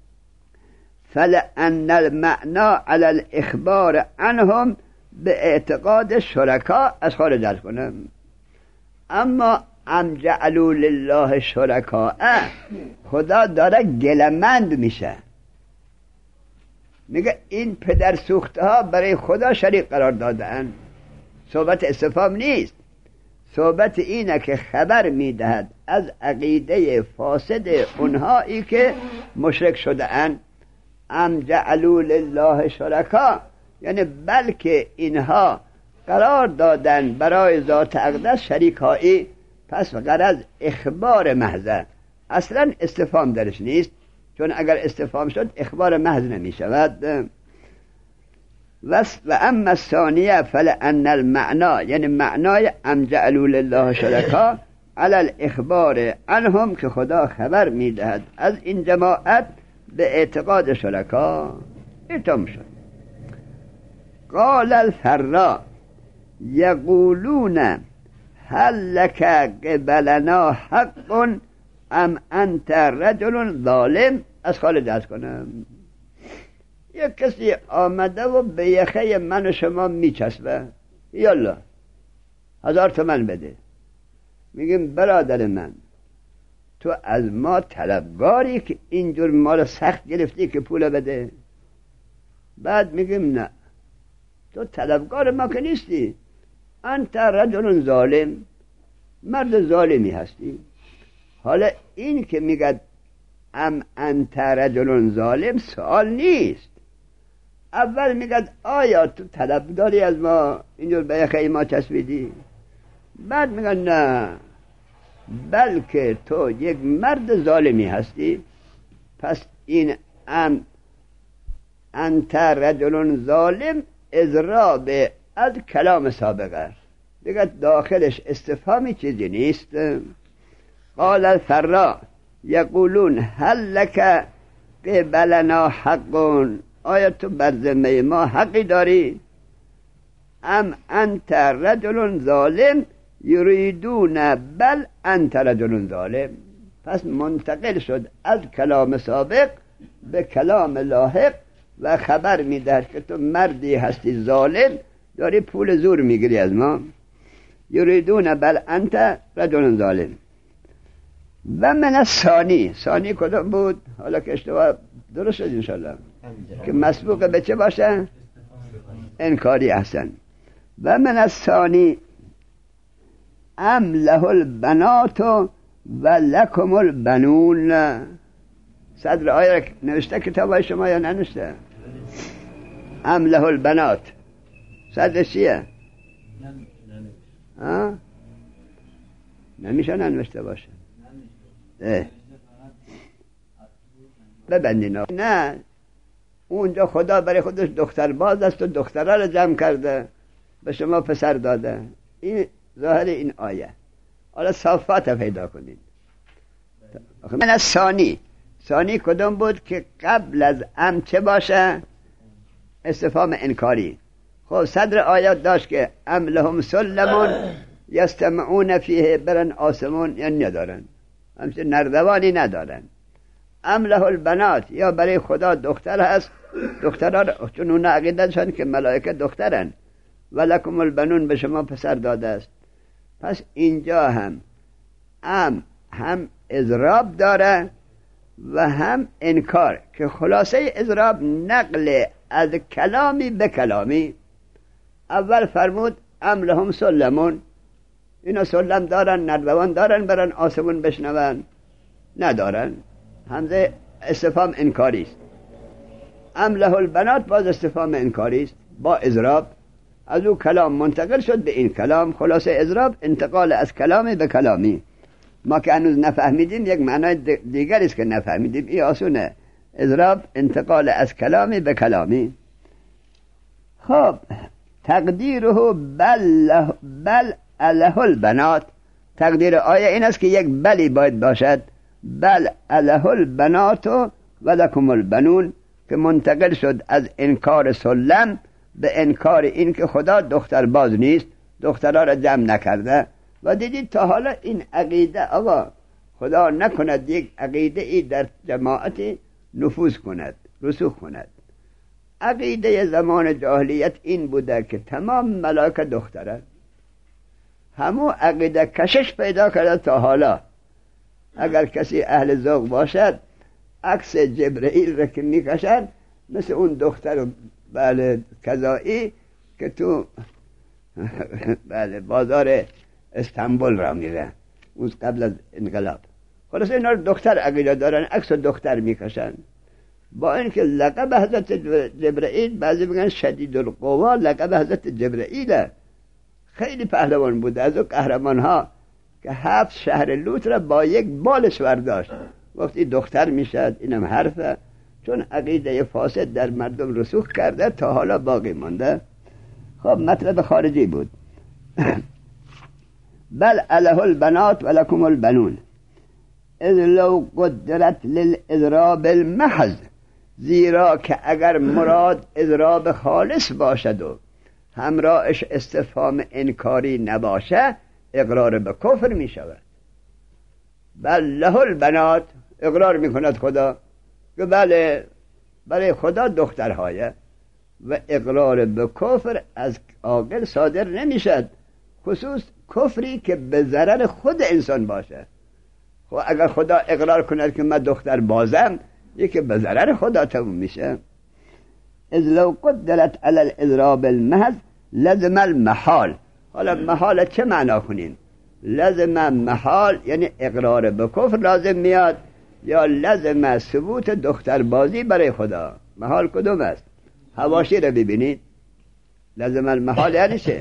فلأن المعنى على الاخبار عنهم به اعتقاد شرکا از خارج درس کنم. اما ام جعلوا لله شرکاء، خدا داره گلمند میشه، میگه این پدر سوخته ها برای خدا شریک قرار دادن. صحبت استفهام نیست، صحبت اینه که خبر میدهد از عقیده فاسد اونهایی که مشرک شده اند. ام جعلوا لله شرکا یعنی بلکه اینها قرار دادن برای ذات اقدس شریکایی، پس غرض اخبار محضه، اصلا استفهام درش نیست، چون اگر استفهام شد اخبار محض نمی شود. و اما الثانیه فلان المعنا، یعنی معنای ام جعلوا لله شرکا علی الاخبار عنهم، که خدا خبر میدهد از این جماعت به اعتقاد شرکا. ایتم شد. قال الفراء یقولون هل لك قبلنا حق ام انت رجل ظالم. از خالد از کنم، یک کسی آمده و به یخه من و شما میچسبه، یالا 1000 تومن بده. میگیم برادر من، تو از ما طلبگاری که اینجور مال سخت گرفتی که پول بده؟ بعد میگیم نه، تو طلبگار ما که نیستی، انت رجل ظالم، مرد ظالمی هستی. حالا این که میگه ام انت رجل ظالم سوال نیست، اول میگه آیا تو طلبداری از ما اینجور به یخه ما چسبیدی؟ بعد میگه نه، بلکه تو یک مرد ظالمی هستی. پس این ام انت رجل ظالم اضراب از کلام سابق است، دیگه داخلش استفهامی چیزی نیست. قال الفراء یقولون هل لك قبلنا حق، آیا تو بر ذمه ما حقی داری؟ ام انت رجل ظالم یریدون بل انت رجل ظالم. پس منتقل شد از کلام سابق به کلام لاحق و خبر میدهد که تو مردی هستی ظالم، داری پول زور میگیری از ما. یریدون بل انت رجل ظالم. و من الثانی، ثانی کدام بود؟ حالا که اشتباه درست شد انشالله، که مسبوق به چه باشه؟ انکاری. احسن. و من الثانی ام له البنات و لکم البنون. صدر آیه نوشته کتاب شما یا ننوشته؟ ام له البنات صدر چیه؟ نمیشه ننوشته باشه. ببندین. نه، اونجا خدا برای خودش دختر باز است و دخترها رو جمع کرده، به شما پسر داده. این ظاهر این آیه. حالا صافات پیدا کنید. من از ثانی کدوم بود که قبل از ام چه باشه؟ استفهام انکاری. خب صدر آیات داشت که ام لهم سلمون یستمعون فیه، برن آسمون، یا ندارن، همچنین نردوانی ندارن. ام له البنات، یا برای خدا دختر هست، دخترها چون اون عقیده شدن که ملائکه دخترن. و لکم البنون، به شما پسر داده است. پس اینجا هم اضراب داره و هم انکار، که خلاصه اضراب نقل از کلامی به کلامی. اول فرمود ام لهم سلمون، اینا سلم دارن، نردوان دارن، برن آسمون بشنون؟ ندارن. همزه استفهام انکاری است. ام له البنات باز استفهام انکاری است با اضراب. از او کلام منتقل شد به این کلام. خلاصه اضراب انتقال از کلامی به کلامی. ما که هنوز نفهمیدیم، یک معنای دیگر است که نفهمیدیم. این آسونه، اضراب انتقال از کلامی به کلامی. خب تقدیره بل اله البنات، تقدیر آیه این است که یک بلی باید باشد، بل اله البنات و لکم البنون، که منتقل شد از انکار سلم به انکار این که خدا دختر باز نیست، دخترها را جمع نکرده. و دیدید تا حالا این عقیده، آقا خدا نکند یک عقیده ای در جماعتی نفوذ کند، رسوخ کند. عقیده زمان جاهلیت این بوده که تمام ملائکه دخترن. همون عقیده کشش پیدا کرده تا حالا. اگر کسی اهل ذوق باشد، عکس جبرئیل را که میکشد، مثل اون دختر کذایی که تو بازار استانبول را میره، اون قبل از انقلاب. خلاص اینا دختر عقیده دارن، عکس دختر میکشن. با اینکه لقب حضرت جبرئیل، بعضی میگن شدید القوا، لقب حضرت جبرئیله، خیلی پهلوان بود، از اون قهرمان ها که 7 شهر لوط را با یک بالش برداشت. وقتی دختر میشد، اینم حرفه، چون عقیده فاسد در مردم رسوخ کرده تا حالا باقی مانده. خب مطلب خارجی بود. بل اله البنات و لکم البنون اذ لو قدرت للاضراب المحض، زیرا که اگر مراد اضراب خالص باشد و همراهش استفهام انکاری نباشه، اقرار به کفر می شود. بل له البنات، اقرار می کند خدا که بله برای خدا دخترهایه، و اقرار به کفر از عاقل صادر نمیشد، خصوص کفری که به ضرر خود انسان باشه. خب اگر خدا اقرار کند که من دختر بازم، یکی به ضرر خدا تموم میشه. اذ لو قدرت علی الاضراب المحض لزم المحال. حالا محال چه معنا کنیم؟ لزم محال یعنی اقرار به کفر لازم میاد، یا لزم ثبوت دختر بازی برای خدا. محال کدوم است؟ حواشی رو ببینید. لزم المحال یعنی چه؟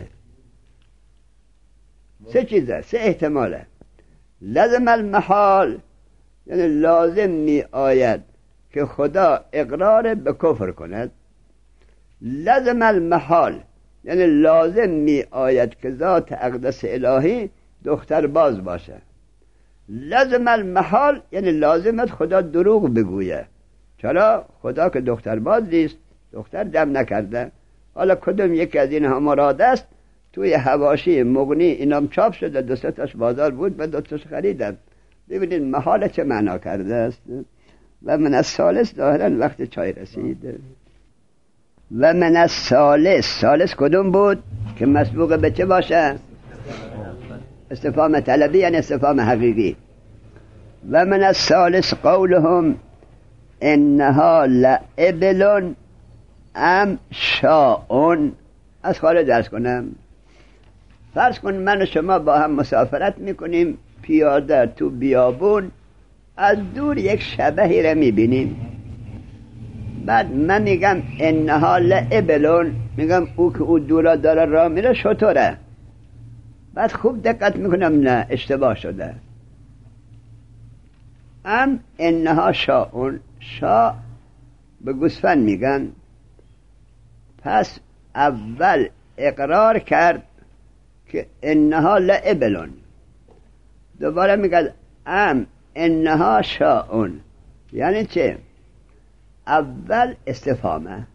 3 چیزه، 3 احتماله. لزم المحال یعنی لازم می آید که خدا اقرار به کفر کند. لزم المحال یعنی لازم می آید که ذات اقدس الهی دختر باز باشه. لزم المحال یعنی لازمت خدا دروغ بگویه. چرا؟ خدا که دختر باز نیست، دختر جمع نکرده. حالا کدوم یکی از این مراد است؟ توی حواشی مغنی اینام چاپ شده، 2-3 تاش بازار بود و 2 تاش خریدم. ببینید محال چه معنا کرده است. و من از ثالث ظاهرا وقت چای رسید. و من از ثالث کدوم بود که مسبوق به چه باشه؟ استفهام طلبی یعنی استفهام حقیقی. و من از ثالث قولهم انها لابل ام شاء. از خارج درس کنم. فرض کن من و شما با هم مسافرت میکنیم پیاده تو بیابون، از دور یک شبحی را میبینیم. بعد من میگم انها لابلون، میگم او که او دورا داره راه میره شطوره. بعد خوب دقت میکنم نه، اشتباه شده. ام انها شاء، شاء به گوسفند میگن. پس اول اقرار کرد که انها لابلون، دوباره میگه ام انها شاء، یعنی چه؟ اول استفهامه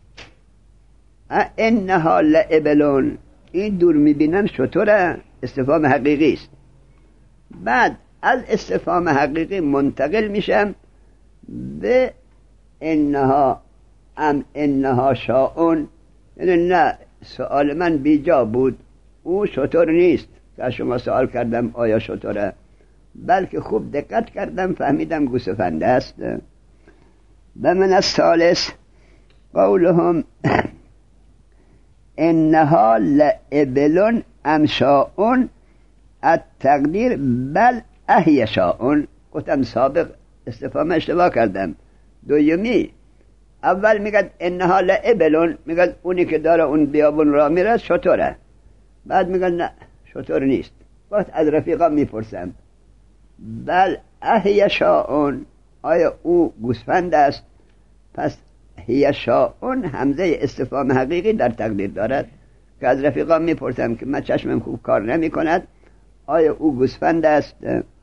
انها لابلون، این دور میبینن شطوره، استفهام حقیقی است. بعد از استفهام حقیقی منتقل میشم به انها ام انها شاء، یعنی نه سؤال من بیجا بود، او شطور نیست که شما سوال کردم آیا شطوره، بلکه خوب دقت کردم فهمیدم گوسفنده است. و من از ثالث قولهم انها لابل ام شاء التقدیر بل اهی شاء. گفتم سابق استفهام اشتباه کردم. دومی اول میگه انها لابل، میگه اونی که داره اون بیابون را میره شطوره. بعد میگه نه شطور نیست. وقت از رفیقا میپرسم بل اهی شاء، آیا او گوسفند است؟ پس هی شاء همزه استفهام حقیقی در تقدیر دارد که از رفیقا میپرسم که من چشمم خوب کار نمی کند، آیا او گوسفند است؟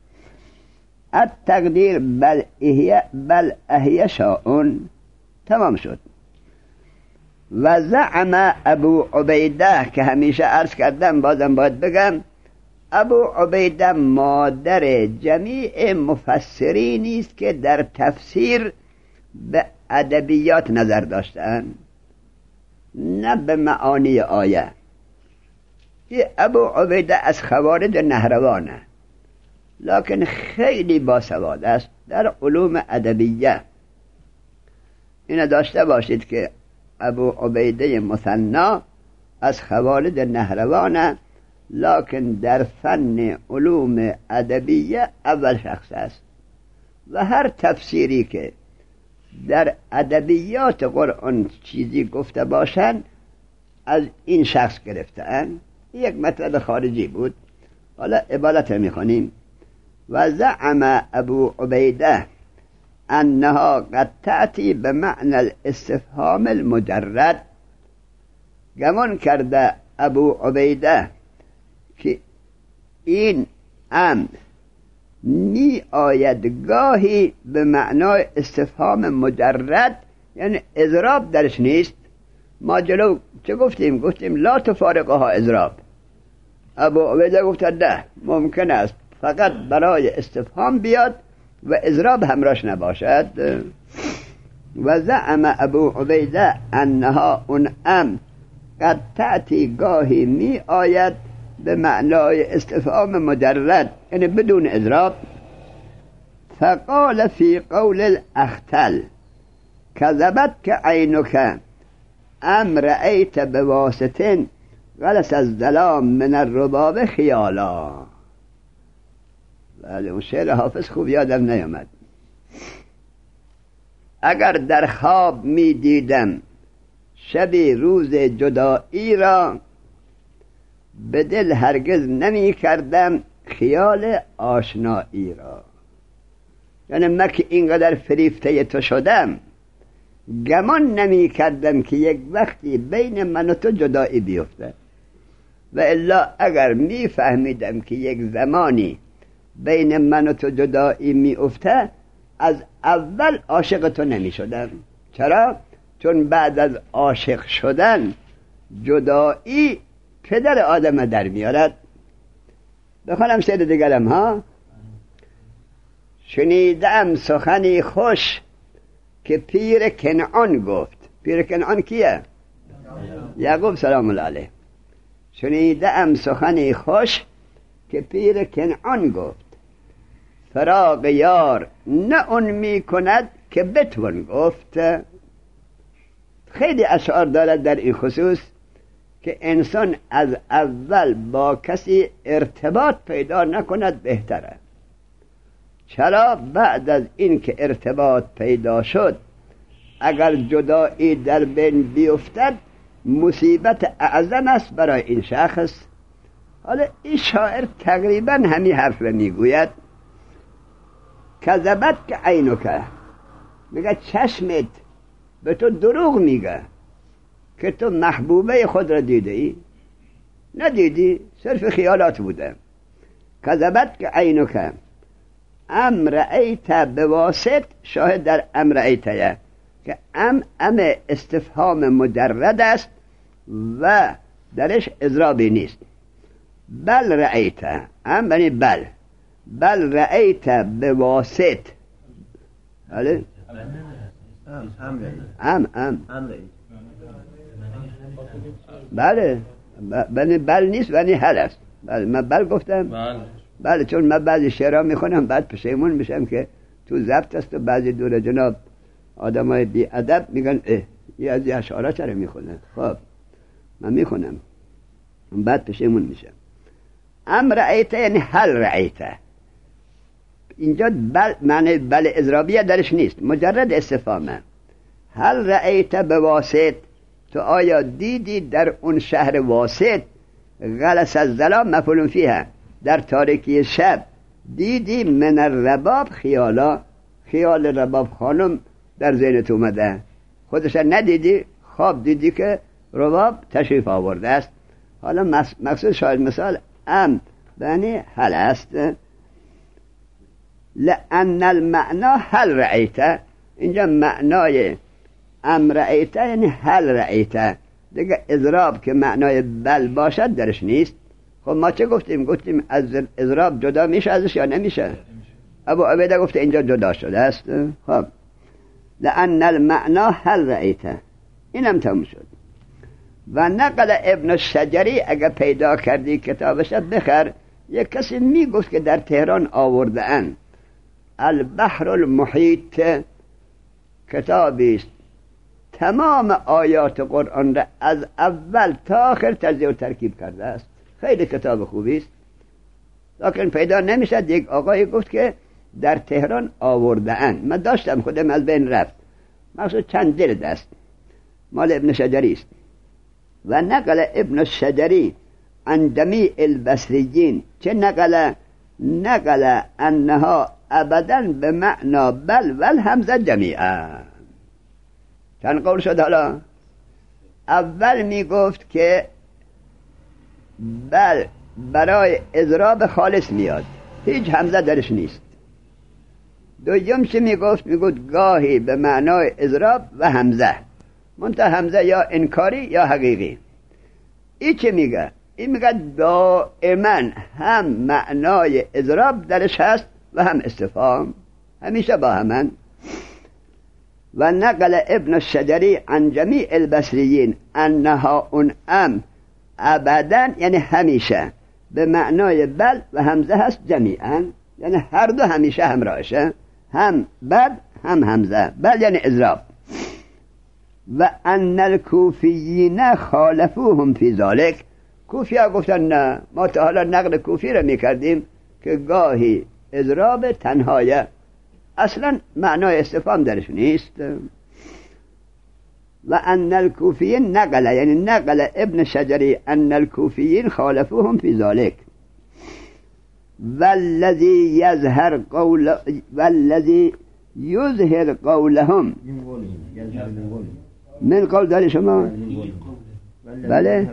التقدیر بل اهی شاء. تمام شد. و زعم ابو عبیده، که همیشه عرض کردم بازم باید بگم، ابو عبیده مادر جمیع مفسرینی است که در تفسیر به ادبیات نظر داشتند، نه به معانی آیه. این ابو عبیده از خوارج نهروانه، لکن خیلی باسواد است در علوم ادبیه. اینو داشته باشید که ابو عبیده مثنا از خوارج نهروانه، لکن در فن علوم ادبیه اول شخص است و هر تفسیری که در ادبیات قرآن چیزی گفته باشند از این شخص گرفتن. یک مطلب خارجی بود. حالا عبارت رو میخوانیم. و زعم ابو عبیده انها قد تأتی به معنی الاستفهام المجرد. گمان کرده ابو عبیده که این ام می آید گاهی به معنای استفهام مجرد، یعنی اضراب درش نیست. ما جلو چه گفتیم لا تفارقها اضراب. ابو عبیده گفت نه، ممکن است فقط برای استفهام بیاد و اضراب همراش نباشد. و زعم ابو عبیده انها اون ام قد تأتی گاهی می آید به معنای استفهام مجرد، یعنی بدون اضراب. فقال فی قول الاختل کذبت که عینک ام رأیت بواسطن غلس الظلام من الرباب خیالا. بله، اون شعر حافظ خوب یادم نیامد. اگر در خواب می دیدم شبی روز جدایی را، به دل هرگز نمی کردم خیال آشنایی را. یعنی من که اینقدر فریفته تو شدم، گمان نمی کردم که یک وقتی بین من و تو جدایی بیفته. و الا اگر می فهمیدم که یک زمانی بین من و تو جدایی می افته، از اول عاشق تو نمی شدم. چرا؟ چون بعد از عاشق شدن جدایی پدر آدم در میارد. بخوانم شعر دیگرم ها. شنیدم سخنی خوش که پیر کنعان گفت. پیر کنعان کیه؟ یعقوب سلام الله علیه. شنیدم سخنی خوش که پیر کنعان گفت، فراق یار نه اون می کند که بتوان گفت. خیلی اشعار دارد در این خصوص که انسان از اول با کسی ارتباط پیدا نکند بهتره. چرا؟ بعد از این که ارتباط پیدا شد اگر جدایی در بین بیفتد مصیبت اعظم است برای این شخص. حالا این شاعر تقریبا همین حرف رو میگوید. کذبت که عینک، میگه چشمت به تو دروغ میگه که تو محبوبه خود را دیده ای. ندیدی، صرف خیالات بوده. کذبت که عینک ام رأیت بواسط، شاهد در ام رأیت که ام استفهام مجرد است و درش اضرابی نیست. بل رأیت، ام یعنی بل رأیت بواسط. بله بله بل نیست ولی هل است. بله من بل گفتم. بله چون من بعضی شعرها میخونم بعد پشیمون میشم که تو ضبط است و بعضی دور جناب آدمای بی ادب میگن یه از این اشعارها چرا میخونن. خب من میخونم بعد پشیمون میشم. ام رأیت یعنی هل رأیت. اینجا بل معنی بل اضرابیه درش نیست، مجرد استفهامه. هل رأیت بواسط، تو آیا دیدی در اون شهر واسط؟ غلس الظلام مفعول فیه، در تاریکی شب دیدی من الرباب خیالا. خیال رباب خانم در ذهنت اومده، خودش ندیدی، خواب دیدی که رباب تشریف آورده است. حالا مقصود شاید مثال ام یعنی هل است. لأن المعنا هل رأیت، اینجا معنای ام رأیت یعنی هل رأیت دیگه. اضراب که معنای بل باشد درش نیست. خب ما چه گفتیم از اضراب جدا میشه ازش یا نمیشه؟ ابو عبیده گفته اینجا جدا شده است. خب لأن المعنا هل رأیت، اینم تموم شد. و نقل ابن الشجری، اگه پیدا کردی کتابش بخر، یک کسی میگفت که در تهران آورده ان البحر المحیط، کتابی است تمام آیات قرآن را از اول تا آخر تجزیه و ترکیب کرده است. خیلی کتاب خوبی است، لکن پیدا نمیشد. یک آقای گفت که در تهران آورده اند. من داشتم خودم از بین رفت. مقصود چند جلد است، مال ابن شجری است. و نقل ابن الشجری عن جمیع البصریین چه نقل انها ابدا به معنا بل والهمزه جمیعا. چند قول شد حالا؟ اول می گفت که بل برای اضراب خالص میاد، هیچ همزه درش نیست. دوم چه می گفت گاهی به معنای اضراب و همزه، منتها همزه یا انکاری یا حقیقی. این چه میگه؟ این میگه دائما هم معنای اضراب درش هست و هم استفهام، همیشه با همن. و نقل ابن الشجری عن جمیع البصریین انها انعم ابدا، یعنی همیشه به معنای بل و همزه هست جمیعا، یعنی هر دو همیشه همراهشه، هم بل هم همزه. بل یعنی اضراب. و ان الکوفیین خالفوهم فی ذلک، کوفی ها گفتن نه، ما تا حالا نقل کوفی رو میکردیم که گاهی اضراب تنهایه، اصلا معنای استفهام درش نیست. و ان الکوفیین نقل، یعنی نقل ابن شجری ان الکوفیین خالفوهم فی ذلک. والذی یظهر قولهم من قول داری شما؟ بله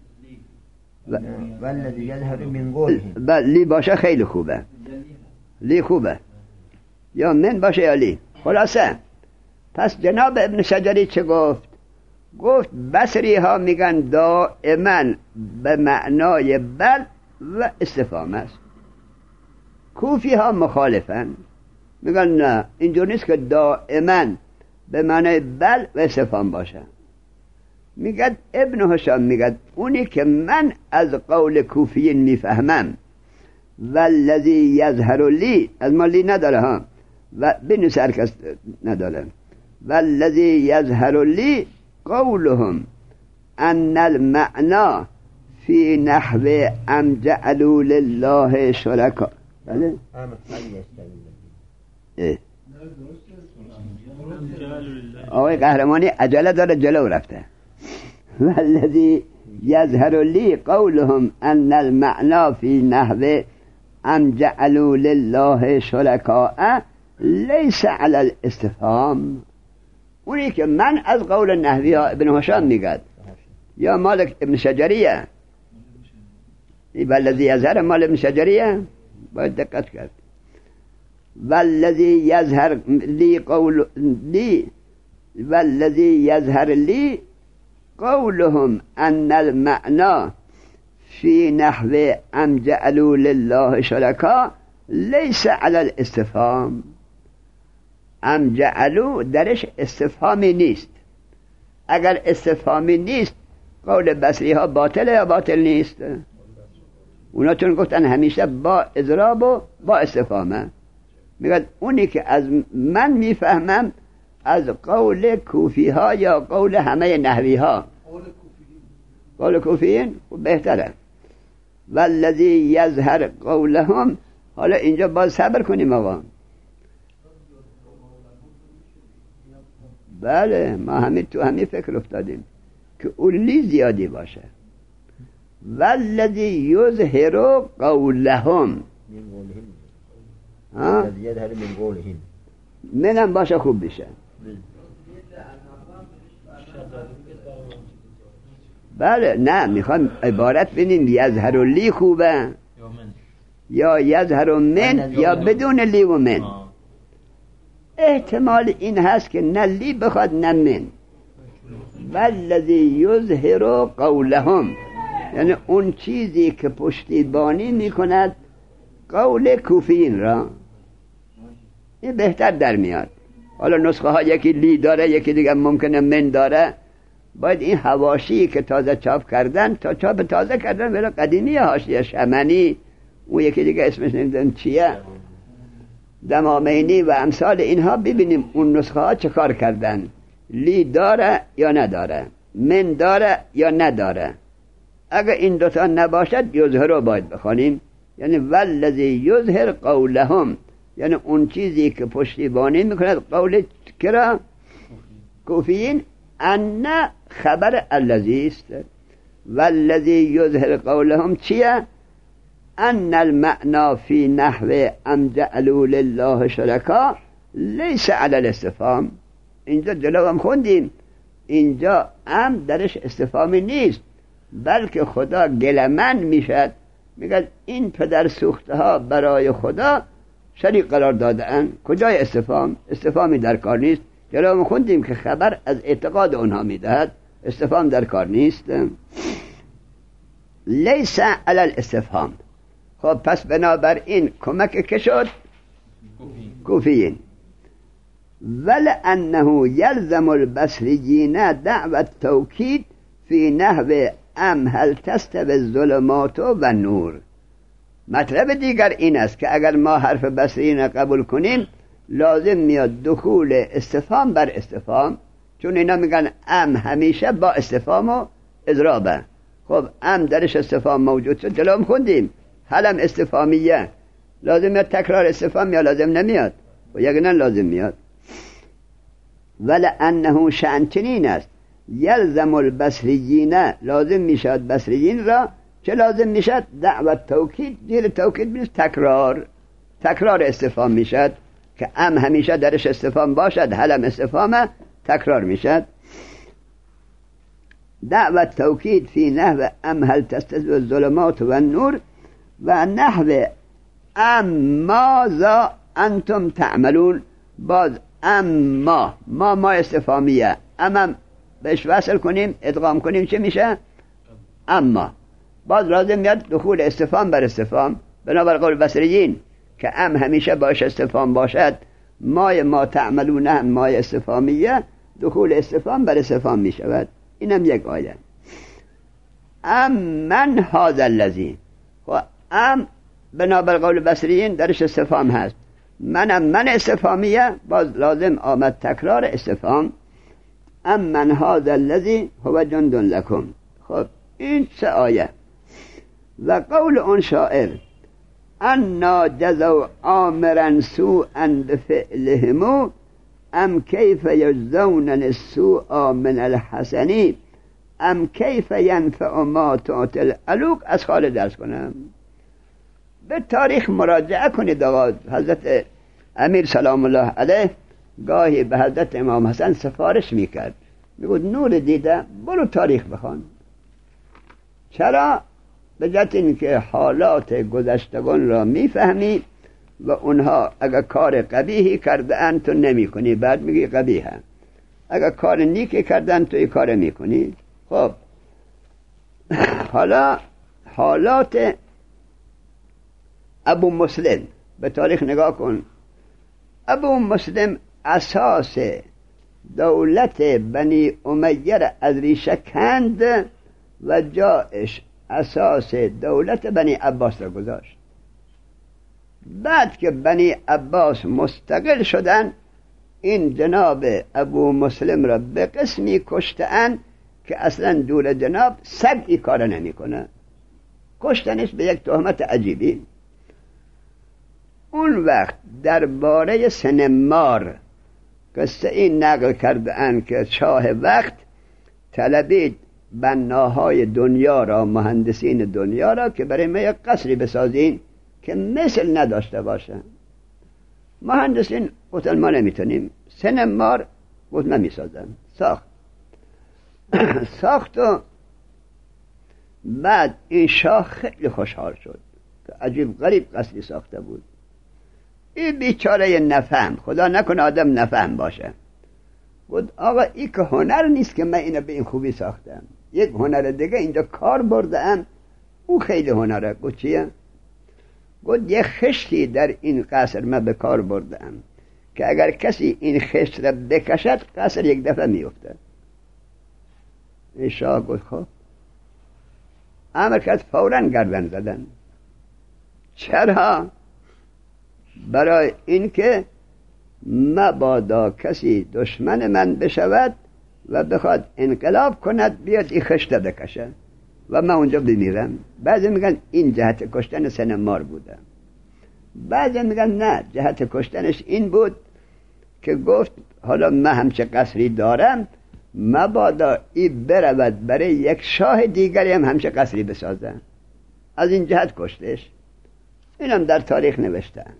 والذی یظهر من قولهم. بله لی باشه خیلی خوبه، لی خوبه، یا من باشه یا لی. خلاصه پس جناب ابن شجری چه گفت؟ گفت بصری ها میگن دائما به معنای بل و استفهام است، کوفی ها مخالفن، میگن نه اینجور نیست که دائما به معنای بل و استفهام باشه. میگه ابن هشام میگه اونی که من از قول کوفیین میفهمم، والذی یظهر لی، از ما لی نداره ها و بنویس هر کس نداره، والذی یظهر لی قولهم ان المعنى فی نحو ام جعلوا لله شرکا. بله آقای قهرمانی عجله داره جلو رفته. والذی یظهر لی قولهم ان المعنى فی نحو ام جعلوا لله شرکاء لیس علی الاستفهام. اونی که من از قول نحوی ها ابن هشام میگد یا مالک ابن شجریه، والذی یظهر مال ابن شجریه، باید دقت کرد. والذی یظهر لی قول لی، والذی یظهر لی قولهم ان المعنى فی نحو ام جعلوا لله شرکا لیس علی الاستفهام. ام جعلوا درش استفهامی نیست. اگر استفهامی نیست قول بصری ها باطله یا باطل نیست؟ اونا چون گفتن همیشه با اضراب و با استفهامه. میگن اونی که از من میفهمم از قول کوفی ها یا قول همه نحوی ها، قول کوفیین بهتره. والذی یظهر قولهم. حالا اینجا باز صبر کنیم آقا. بله ما همین تو همین فکر افتادیم که اولی زیادی باشه. والذی یظهر قولهم، یظهر من قولهم، منم باشه خوب بشه. بله نه میخوام عبارت بینیم یظهر لی خوبه یا یظهر من یا بدون لی و من. احتمال این هست که نه لی بخواد نه من. والذی یظهر قولهم یعنی اون چیزی که پشتیبانی میکند قول کوفیین را. این بهتر در میاد. حالا نسخه ها یکی لی داره یکی دیگه ممکنه من داره. باید این حواشی که تازه چاپ کردن، تا چاپ تازه کردن ولی قدیمی حاشیه شمنی، اون یکی دیگه اسمش نمیدونم چیه، دمامینی و امثال اینها، ببینیم اون نسخه ها چه کار کردن. لی داره یا نداره، من داره یا نداره. اگر این دوتا نباشد یظهر باید بخوانیم، یعنی والذی یظهر قولهم یعنی اون چیزی که پشتیبانی میکند قول کرا کوفیین ان خبر الذی است. والذی یظهر قولهم چیه؟ ان المعنى فی نحو ام جعلوا لله شرکا لیس علی الاستفهام. اینجا جلو هم خوندیم، اینجا ام درش استفهامی نیست، بلکه خدا گلمن میشد، میگه این پدر سوخته ها برای خدا شریک قرار دادن. کجای استفهام؟ استفهامی در کار نیست. جلو هم خوندیم که خبر از اعتقاد اونها میدهد، استفهام در کار نیست. لیس علی الاستفهام. خب پس بنابراین کمک که شد؟ کوفیین. ولانه یلزم البصریین دعوت توکید فی نحو ام هل تستوی الظلمات و نور. مطلب دیگر این است که اگر ما حرف بصریین قبول کنیم لازم میاد دخول استفهام بر استفهام، چون اینا میگن ام همیشه با استفهام و اضرابه. خب ام درش استفهام موجود شد، جلو هم خوندیم حلم استفهامیه، لازم میاد تکرار استفهام یا لازم نمیاد؟ و یقینا لازم میاد. ولانه شأن چنین است یلزم البصریین، لازم میشد بصریین را چه لازم میشد؟ دعوت توکید. زیر توکید میشه تکرار استفهام میشد که ام همیشه درش استفهام باشد، حلم استفهامه، تکرار میشد. دعوت توکید فی نحو ام هل تستوی الظلمات و النور و نحو ام ماذا انتم تعملون. باز ما استفهامیه، امم بهش وصل کنیم ادغام کنیم چه میشه؟ اما. باز لازم میاد دخول استفهام بر استفهام، بنابر قول بصریین که ام همیشه باش استفهام باشد، ما تعملون هم ما استفهامیه، دخول استفهام بر استفهام میشود. اینم یک آیه. ام من هذا الذی. و ام بنابر قول بصریین درش استفهام هست، من استفهامیه، باز لازم آمد تکرار استفهام. ام من هذا الذی هو جند لکم. خب این سه آیه. و قول اون شاعر انا جزوا آمرا سوءا بفعلهم ام کیف یجزون السوء من الحسن ام کیف ینفع ما تعطی العلوق. از خالد درس کنم، به تاریخ مراجعه کنید. آقا حضرت امیر سلام الله علیه گاهی به حضرت امام حسن سفارش میکرد، میگود نور دیده برو تاریخ بخوان. چرا؟ به جهت اینکه حالات گذشتگان را میفهمی و اونها اگر کار قبیحی کردن تو نمی کنی، بعد میگی قبیحه. اگر کار نیکی کردن تو این کار میکنی. خب حالا حالات ابو مسلم به تاریخ نگاه کن. ابو مسلم اساس دولت بنی امیه از ریشه کند و جایش اساس دولت بنی عباس را گذاشت. بعد که بنی عباس مستقل شدن، این جناب ابو مسلم را به قسمی کشتن که اصلا دور جناب سگ ای کار نمی کنه. کشتنش به یک تهمت عجیبی. اون وقت درباره سنمار قصه این نقل کردن که شاه وقت طلبید بناهای دنیا را، مهندسین دنیا را که برای ما یک قصری بسازین که مثل نداشته باشه. مهندسین گفتن ما نمیتونیم. سنمار گفت من میسازم. ساخت و بعد این شاه خیلی خوشحال شد که عجیب غریب قصری ساخته بود. این بیچاره نفهم، خدا نکنه آدم نفهم باشه، گفت آقا این که هنر نیست که من اینو به این خوبی ساختم، یک هنر دیگه اینجا کار بردم، او خیلی هنره. گفت چیه؟ گفت یه خشتی در این قصر من به کار بردم که اگر کسی این خشت را بکشد قصر یک دفعه میفته. این شاه گفت خب. امر کرد فوراً گردن زدن. چرا؟ برای اینکه مبادا کسی دشمن من بشود و بخواد انقلاب کند بیاد این خشته بکشه و من اونجا بمیرم. بعضی میگن این جهت کشتن سنمار بوده، بعضی میگن نه، جهت کشتنش این بود که گفت حالا من همچه قصری دارم، مبادا ای برود برای یک شاه دیگری هم همچه قصری بسازن. از این جهت کشتش. اینم در تاریخ نوشتن.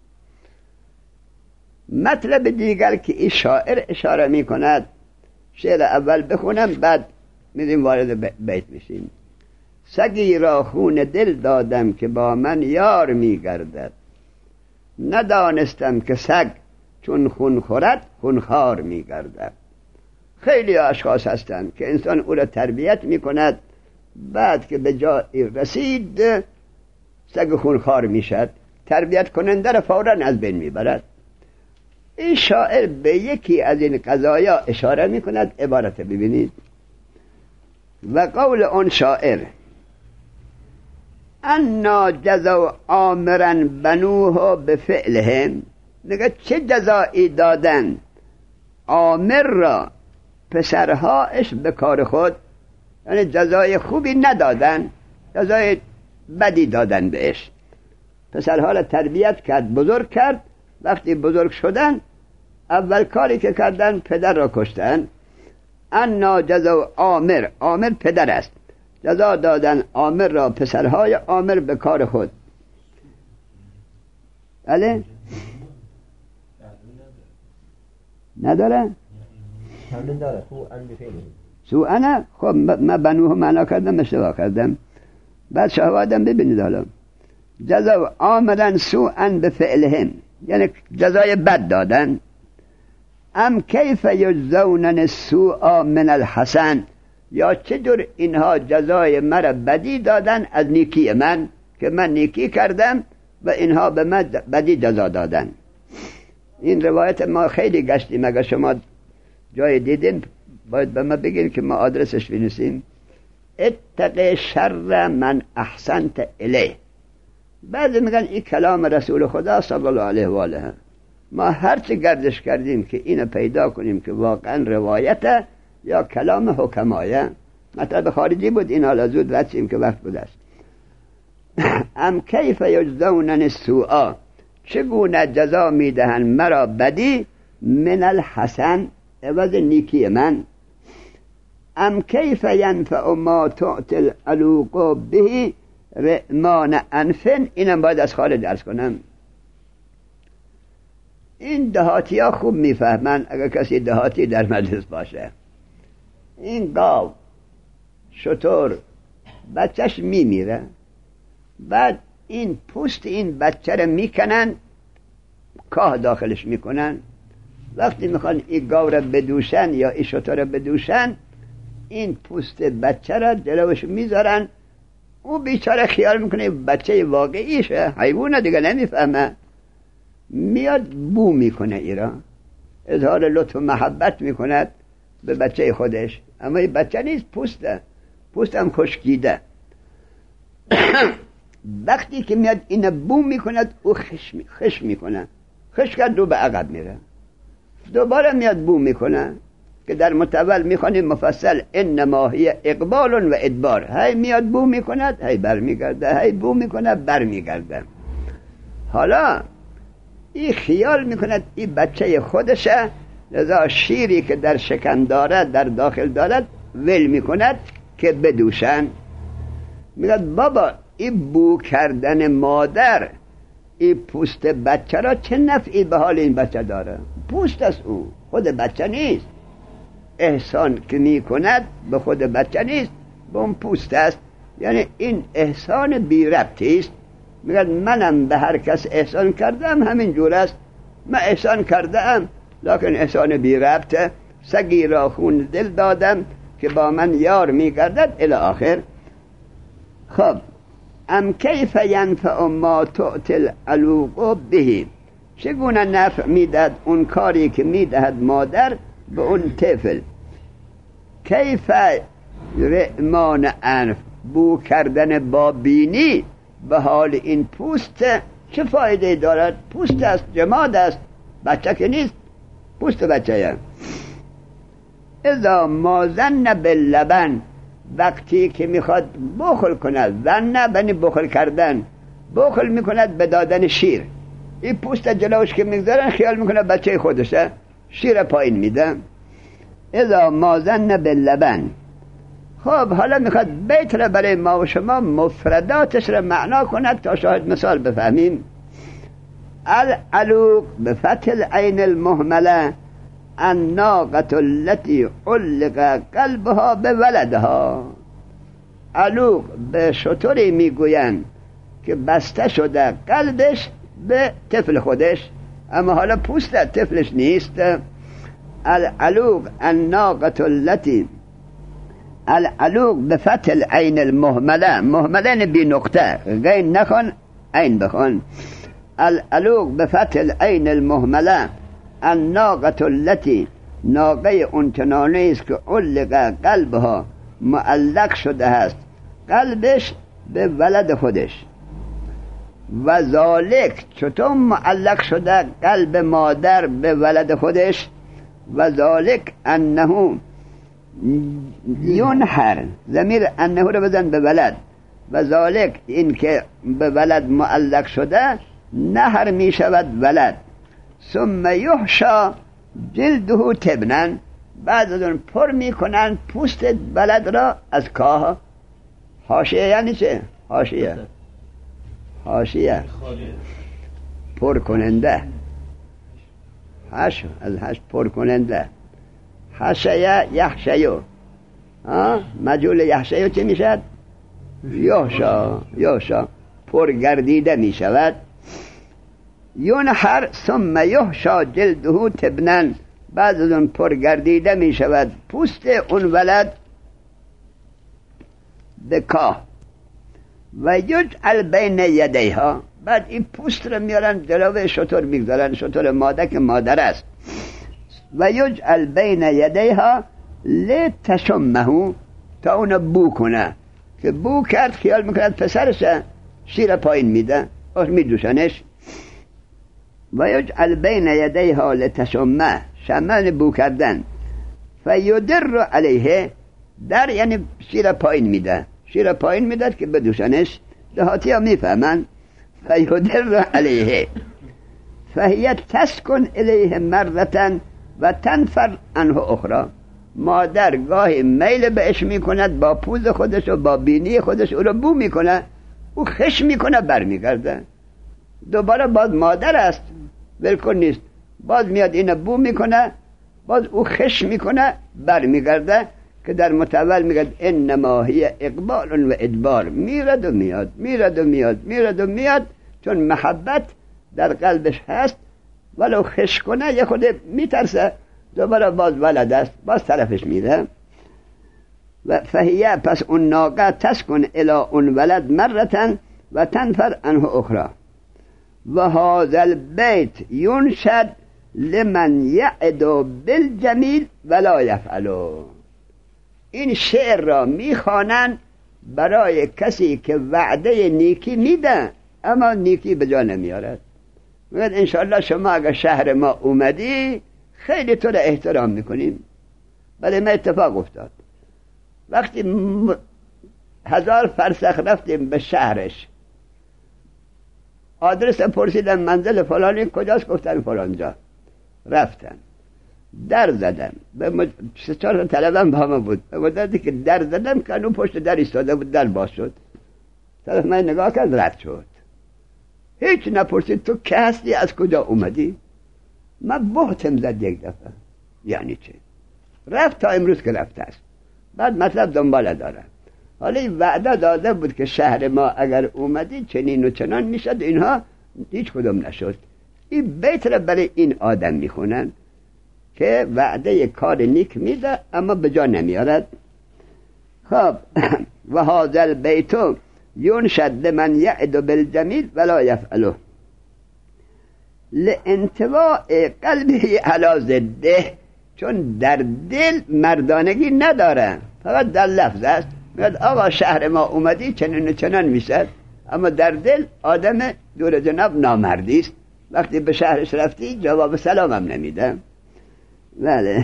مطلب دیگر که این شاعر اشاره می کند، شعر اول بخونم بعد میریم وارد بیت میشیم. سگی را خون دل دادم که با من یار میگردد، ندانستم که سگ چون خون خورد خونخوار میگردد. خیلی اشخاص هستند که انسان او را تربیت میکند، بعد که به جایی رسید سگ خونخوار میشد، تربیت کننده را فوراً از بین میبرد. این شاعر به یکی از این قضایا اشاره میکند. عبارت ببینید: و قول اون شاعر انا جزوا عامرا بنوه بفعلهم، میگه چه جزایی دادن عامر را پسرهاش به کار خود، یعنی جزای خوبی ندادن، جزای بدی دادن بهش. پسرها را تربیت کرد، بزرگ کرد. وقتی بزرگ شدن اول کاری که کردن پدر را کشتن. انا جزا عامر، عامر پدر است، جزا دادن عامر را پسرهای عامر به کار خود. بله؟ نداره؟ نداره. سوء خب من بنوه معنا کردم، اشتباه کردم. بعد شهوادم ببینید. حالا جزا عامرا سوءا بفعلهم، یعنی جزای بد دادن. ام کیف یجزون السوء من الحسن، یا چطور اینها جزای مرا بدی دادن از نیکی من، که من نیکی کردم و اینها به من بدی جزا دادن. این روایت ما خیلی گشتیم، اگر شما جای دیدین باید به ما بگین که ما آدرسش بنویسیم. اتق شر من احسنت الیه. بعضی میگن این کلام رسول خدا صلی الله علیه و آله. ما هرچی گردش کردیم که اینو پیدا کنیم که واقعا روایته یا کلام حکمایه. مطلب خارجی بود، این حالا زود رد شیم که وقت بود است. ام کیف یجزون السوء، چگونه جزا میدهن مرا بدی، من الحسن، عوض نیکی من. ام کیف ینفع ما تعطی العلوق به رئمان انفن. اینم باید از خارج درس کنم. این دهاتی ها خوب میفهمن اگر کسی دهاتی در مجلس باشه. این گاو، شتر، بچهش میمیره، بعد این پوست این بچه رو میکنن، کاه داخلش میکنن. وقتی میخوان این گاو رو بدوشن یا این شتر رو بدوشن، این پوست بچه رو جلوش میذارن. او بیچاره خیال میکنه بچه واقعیشه، حیوانه دیگه نمیفهمه. میاد بو میکنه ایرا، اظهار لطف و محبت میکند به بچه خودش، اما این بچه نیست، پوست هم خشکیده. وقتی که میاد این بو میکند او خش میکنه، خش کرد دو به عقب میره، دوباره میاد بو میکنه که در متول میخوانیم مفصل انما هی اقبال و ادبار. هی میاد بو میکند، هی برمیگرده، هی بو میکند، برمیگرده. حالا این خیال میکند این بچه خودشه، لذا شیری که در شکم دارد، در داخل دارد، ول میکند که بدوشن. میگد بابا این بو کردن مادر این پوست بچه را چه نفعی به حال این بچه داره؟ پوست است، او خود بچه نیست. احسان که میکند به خود بچه نیست، به اون پوست است. یعنی این احسان بی ربطی است. میگن منم به هر کس احسان کردم همین جور است، من احسان کردم لکن احسان بی ربطه. سگی را خون دل دادم که با من یار میگردد الی آخر. خب ام کیف ینفع ما تعطی العلوق به، چگونه نفع میدهد اون کاری که میدهد مادر به اون طفل. کیف رئمان انف، بو کردن با بینی به حال این پوست چه فایده دارد؟ پوست است، جماد است، بچه که نیست، پوست بچه. اذا ما زن باللبن، وقتی که میخواد بخل کند، زن بنی بخل کردن، بخل میکند به دادن شیر. این پوست جلوش که میگذارن خیال میکنه بچه خودشه، شیر پایین میده. اذا ما ظن باللبن. خب حالا میخواد بیت را برای ما و شما مفرداتش را معنا کند تا شاید مثال بفهمیم. العلوق بفتح العین المهمله الناقة التي علق قلبها بولدها. علوق به شتری میگویند که بسته شده قلبش به طفل خودش، اما حالا پوست طفلش نیست. العلوق الناقة التي، العلوق بفتح العین المهمله، مهمله بی نقطه، غین نخون عین بخون. العلوق بفتح العین المهمله الناقة التي، ناقه اون چنانه است که علق قلبها، معلق شده است قلبش به ولد خودش. و ذالک، چطور معلق شده قلب مادر به ولد خودش؟ و ذالک انه ینحر، ضمیر انه رو بزن به ولد. و ذالک، این که به ولد معلق شده نهر می شود ولد. ثم یحشا جلده تبنا، بعد از اون پر می کنن پوست ولد را از کاه. حاشیه یعنی چه؟ حاشیه حاشیه پر کننده، حشو از حشو پر کننده. حشیه یحشیو، مجهول یحشیو چه می شود؟ یحشا پر گردیده می شود. ینحر ثم یحشا جلده تبنا، بعد از اون پر گردیده می شود پوست اون ولد به کاه. و یجعل بین یدیها، بعد این پوست رو میارن جلوی شتر میگذارن، شتر ماده که مادر است. و یجعل بین یدیها لتشمه، تا اون بو کنه، که بو کرد خیال میکند پسرشه، شیر پایین میده آش میدوشنش. و یجعل بین یدیها لتشمه، شمن بو کردن. فیدر علیه، در یعنی شیر پایین میده، شیر پایین میده که بدوشنش. دهاتی ها میفهمن. فیدر علیه فهی تسکن الیه مرتن و تنفر عنه اخرى، مادر گاهی میل بهش میکند با پوز خودش و با بینی خودش، او رو بو میکنه، او خش میکنه برمیگرده، دوباره باز مادر است بالکل نیست، باز میاد این بو میکنه، باز او خش میکنه برمیگرده، که در متول میگه انما هی اقبال و ادبار، میرد و میاد، میرد و میاد، میرد و میاد، چون محبت در قلبش هست، ولو خش کنه یه خود میترسه، دوباره باز ولد است، باز طرفش میره. و فهیه، پس اون ناقه تسکن الی اون ولد مرتن و تنفر عنه اخرى. و هذا البیت ینشد لمن یعد بالجمیل ولا یفعله، این شعر را میخوانن برای کسی که وعده نیکی میده اما نیکی به جا نمیارد. میگه انشاءالله شما اگر شهر ما اومدی خیلی تو را احترام میکنیم. ولی ما اتفاق افتاد وقتی 1000 فرسخ رفتیم به شهرش، آدرس پرسیدم منزل فلانی کجاست، گفتن فلانجا. رفتن در زدم، به 4 طلبم با ما بود، گفتن که در زدم که اون پشت در ایستاده بود، در باز شد، طرف من نگاه کرد رد شد، هیچ نپرسید تو که هستی، از کجا اومدی. من بهتم زد یک دفعه، یعنی چه؟ رفت تا امروز که رفته است، بعد مطلب دنباله داره. حالا این وعده داده بود که شهر ما اگر اومدی چنین و چنان میشد، اینها هیچ کدوم نشد. این بیت را برای این آدم میخونن که وعده کار نیک میده اما به جا نمیارد. خب و هذا البیت ینشد لمن یعد بالجمیل ولا یفعله لانطواء قلبه علی ضده، چون در دل مردانگی نداره، فقط در لفظ است. میگه آقا شهر ما اومدی چنین و چنان میشد، اما در دل آدم دور جناب نامردی است، وقتی به شهرش رفتی جواب سلامم نمیده. بله،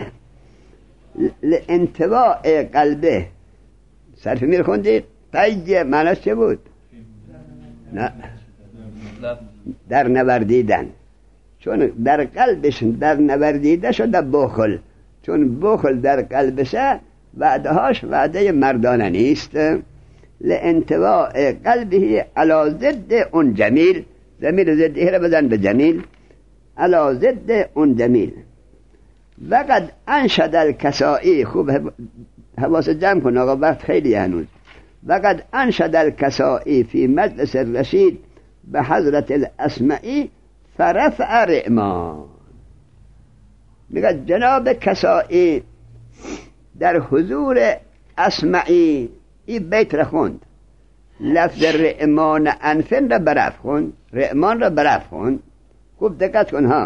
لانطواء قلبه، صرف میر خوندید؟ طیه معنیش چه بود؟ نه، در نوردیدن، چون در قلبش در نوردیده شده بخل، چون بخل در قلبشه وعدهاش وعده مردانه نیست. لانطواء قلبه علی ضد اون جمیل، ضمیر ضدی را بزن به جمیل، علی ضد اون جمیل. وقد انشد الکسائی، خوب حواس جمع کن آقا، وقت خیلی هنوز. وقد انشد الکسائی فی مجلس الرشید به حضرت الاسمعی فرفع رئمان. میگه جناب کسائی در حضور اسمعی این بیت را خوند، لفظ رئمان انفن را برف خوند، رئمان را برف خوند. خوب دقت کن ها.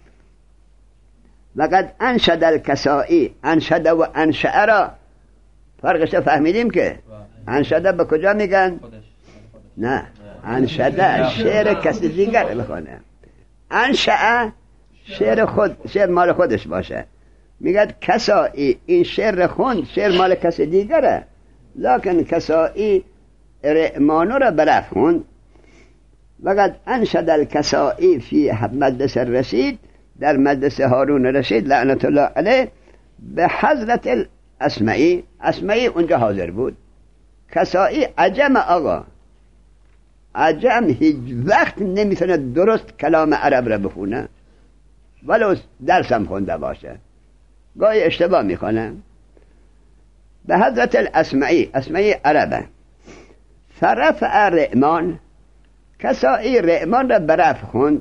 وقد انشد الکسائی، انشد و انشأ را فرقش فهمیدیم که انشده به کجا میگن؟ نه، انشده شعر کسی دیگر بخونه، انشأ شعر مال خودش باشه. میگه کسائی این شعر خوند، شعر مال کسی دیگره، لکن کسائی رئمانو را برف خوند. وقد انشد الکسائی فی مجلس الرشید، در مجلس هارون رشید لعنت الله علیه، به حضرت الاسمعی، اسمعی اونجا حاضر بود. کسائی عجم آقا، عجم هیچ وقت نمیتونه درست کلام عرب را بخونه، ولو درسم خونده باشه، گاهی اشتباه میکنه. به حضرت الاسمعی، اسمعی عربه. فرفع رئمان، کسائی رئمان را برف خوند.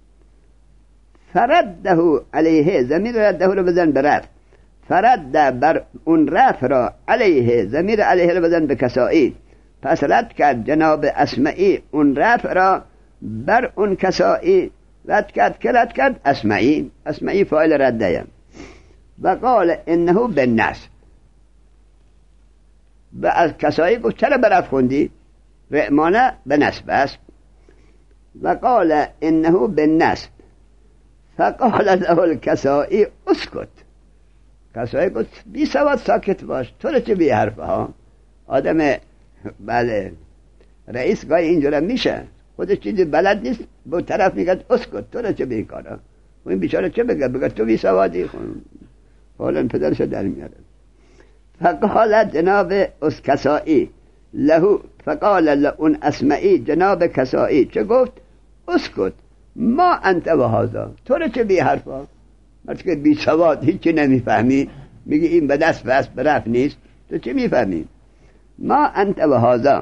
فرده علیه، ضمیر رده رو بزن برف، فرده بر اون رف را، علیه ضمیر علیه رو بزن به کسائی، پس رد کرد جناب اسمعی اون رف را بر اون کسائی، رد کرد که رد کرد اسمعی، اسمعی فاعل رده. و قال انه بالنصب، و از کسائی گفت چرا برف خوندی؟ رئمانه به نصب است. و قال انه بالنصب، فقال له الکسائی اسکت، کسائی گفت بی سواد ساکت باش، تو رو چه بی حرفه ها. آدم بله رئیس گاهی اینجورا میشه، خودش چیزی بلد نیست، به طرف میگه اسکت، تو رو چه بی کارا. و این بیچاره چه بگه تو بی سوادی. حالا پدرش در میاره. فقال جناب کسائی له، فقال لون اسمعی جناب کسائی چه گفت؟ اسکت ما انت و هذا، تو رو چه بی حرفا، مرد که بی سواد هیچی نمیفهمی، میگی این به دست بست برف نیست، تو چه میفهمی؟ ما انت و هذا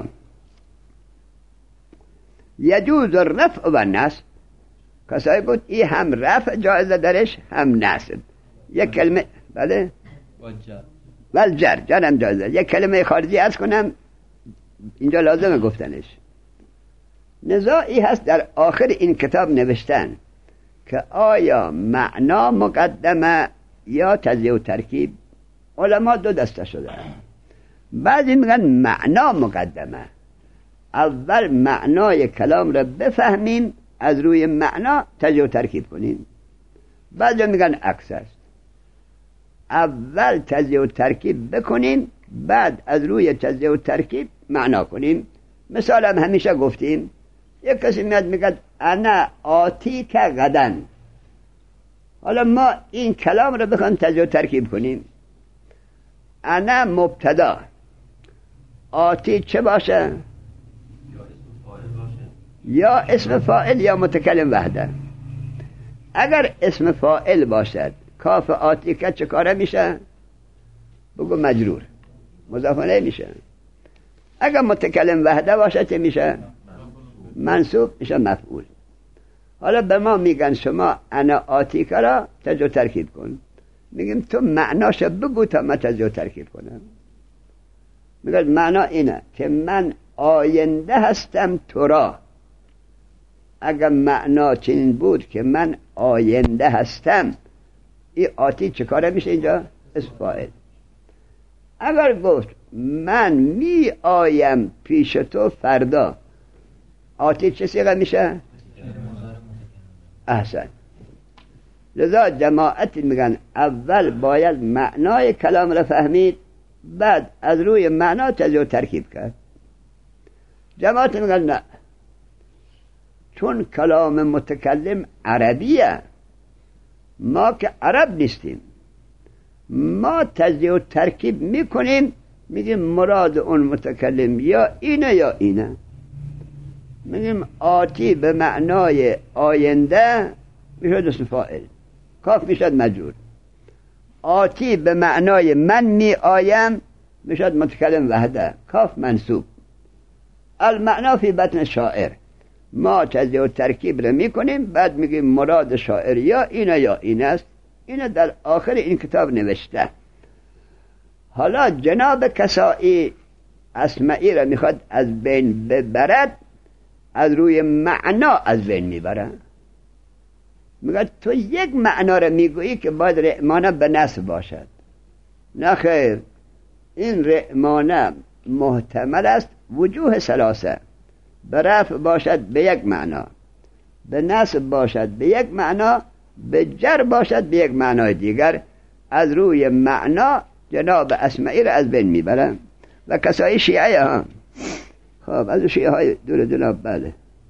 یجوز الرفع و النصب. کسایی گفت این هم رفع جایزه درش هم نصب. یک کلمه بله والجر، جرم جایزه. یک کلمه خارجی عرض کنم اینجا لازمه گفتنش. نزاعی هست در آخر این کتاب نوشتن که آیا معنا مقدمه یا تجزیه و ترکیب. علما دو دسته شده، بعضی میگن معنا مقدمه، اول معنای کلام را بفهمیم از روی معنا تجزیه و ترکیب کنیم. بعضی میگن عکس است، اول تجزیه و ترکیب بکنیم بعد از روی تجزیه و ترکیب معنا کنیم. مثال هم همیشه گفتیم، یک کسی میاد میگه انا آتی که غدن، حالا ما این کلام رو بخوایم تجزیه و ترکیب کنیم. انا مبتدا، آتی چه باشه؟ یا اسم فاعل یا متکلم وحده. اگر اسم فاعل باشد کاف آتی که چه کاره میشه؟ بگو مجرور، مضاف الیه میشه. اگر متکلم وحده باشه چه میشه؟ منصوب میشه مفعول. حالا به ما میگن شما انا آتی که را تجزیه و ترکیب کن، میگیم تو معناش بگو تا من تجزیه و ترکیب کنم. میگن معنا اینه که من آینده هستم تو را. اگر معنا چنین بود که من آینده هستم، این آتی چه کاره میشه اینجا؟ اسم فاعل. اگر گفت من می آیم پیش تو فردا، آتی چه صیغه میشه؟ احسن. لذا جماعت میگن اول باید معنای کلام را فهمید، بعد از روی معنا تجزیه و ترکیب کرد. جماعت میگن نه، چون کلام متکلم عربیه، ما که عرب نیستیم، ما تجزیه و ترکیب میکنیم، میگیم مراد اون متکلم یا اینه یا اینه. میگیم آتی به معنای آینده میشد اسم فاعل، کاف میشد مجرور. آتی به معنای من می آیم میشد متکلم وحده، کاف منصوب. المعنا فی بطن شاعر، ما تجزیه و ترکیب رو میکنیم، بعد میگیم مراد شاعر یا اینه یا این است. اینه در آخر این کتاب نوشته. حالا جناب کسائی اسمعی را میخواد از بین ببرد، از روی معنا از بین میبره. میگه تو یک معنا را میگویی که باید رعمانه به نصب باشد. نه خیر، این رعمانه محتمل است وجوه ثلاثه، به رفع باشد به یک معنا، به نصب باشد به یک معنا، به جر باشد به یک معنای دیگر. از روی معنا جناب اسمعی را از بین میبرن. و کسای شیعه ها، خب از شیعه های دور جناب بله.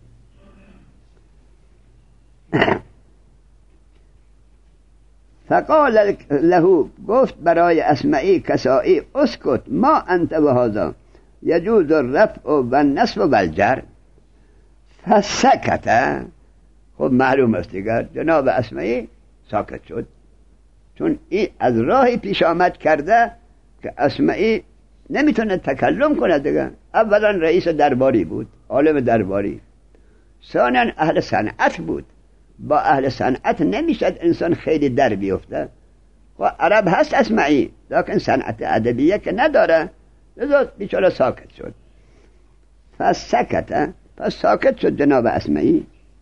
فقال له، گفت برای اسمعی کسائی اسکت ما انت و هذا یجوز الرفع و النصب و الجر. فسکت. خب معلوم است دیگر جناب اسمعی ساکت شد، چون این از راهی پیش آمد کرده که اسمعی نمیتونه تکلم کنه دیگه. اولا رئیس درباری بود، عالم درباری. ثانیا اهل صنعت بود، با اهل صنعت نمیشد انسان خیلی در بیفته. و عرب هست اسمعی، لیکن صنعت ادبیه که نداره، لذا بیچاره ساکت شد. فسکت، پس ساکت شد جناب اسمعی.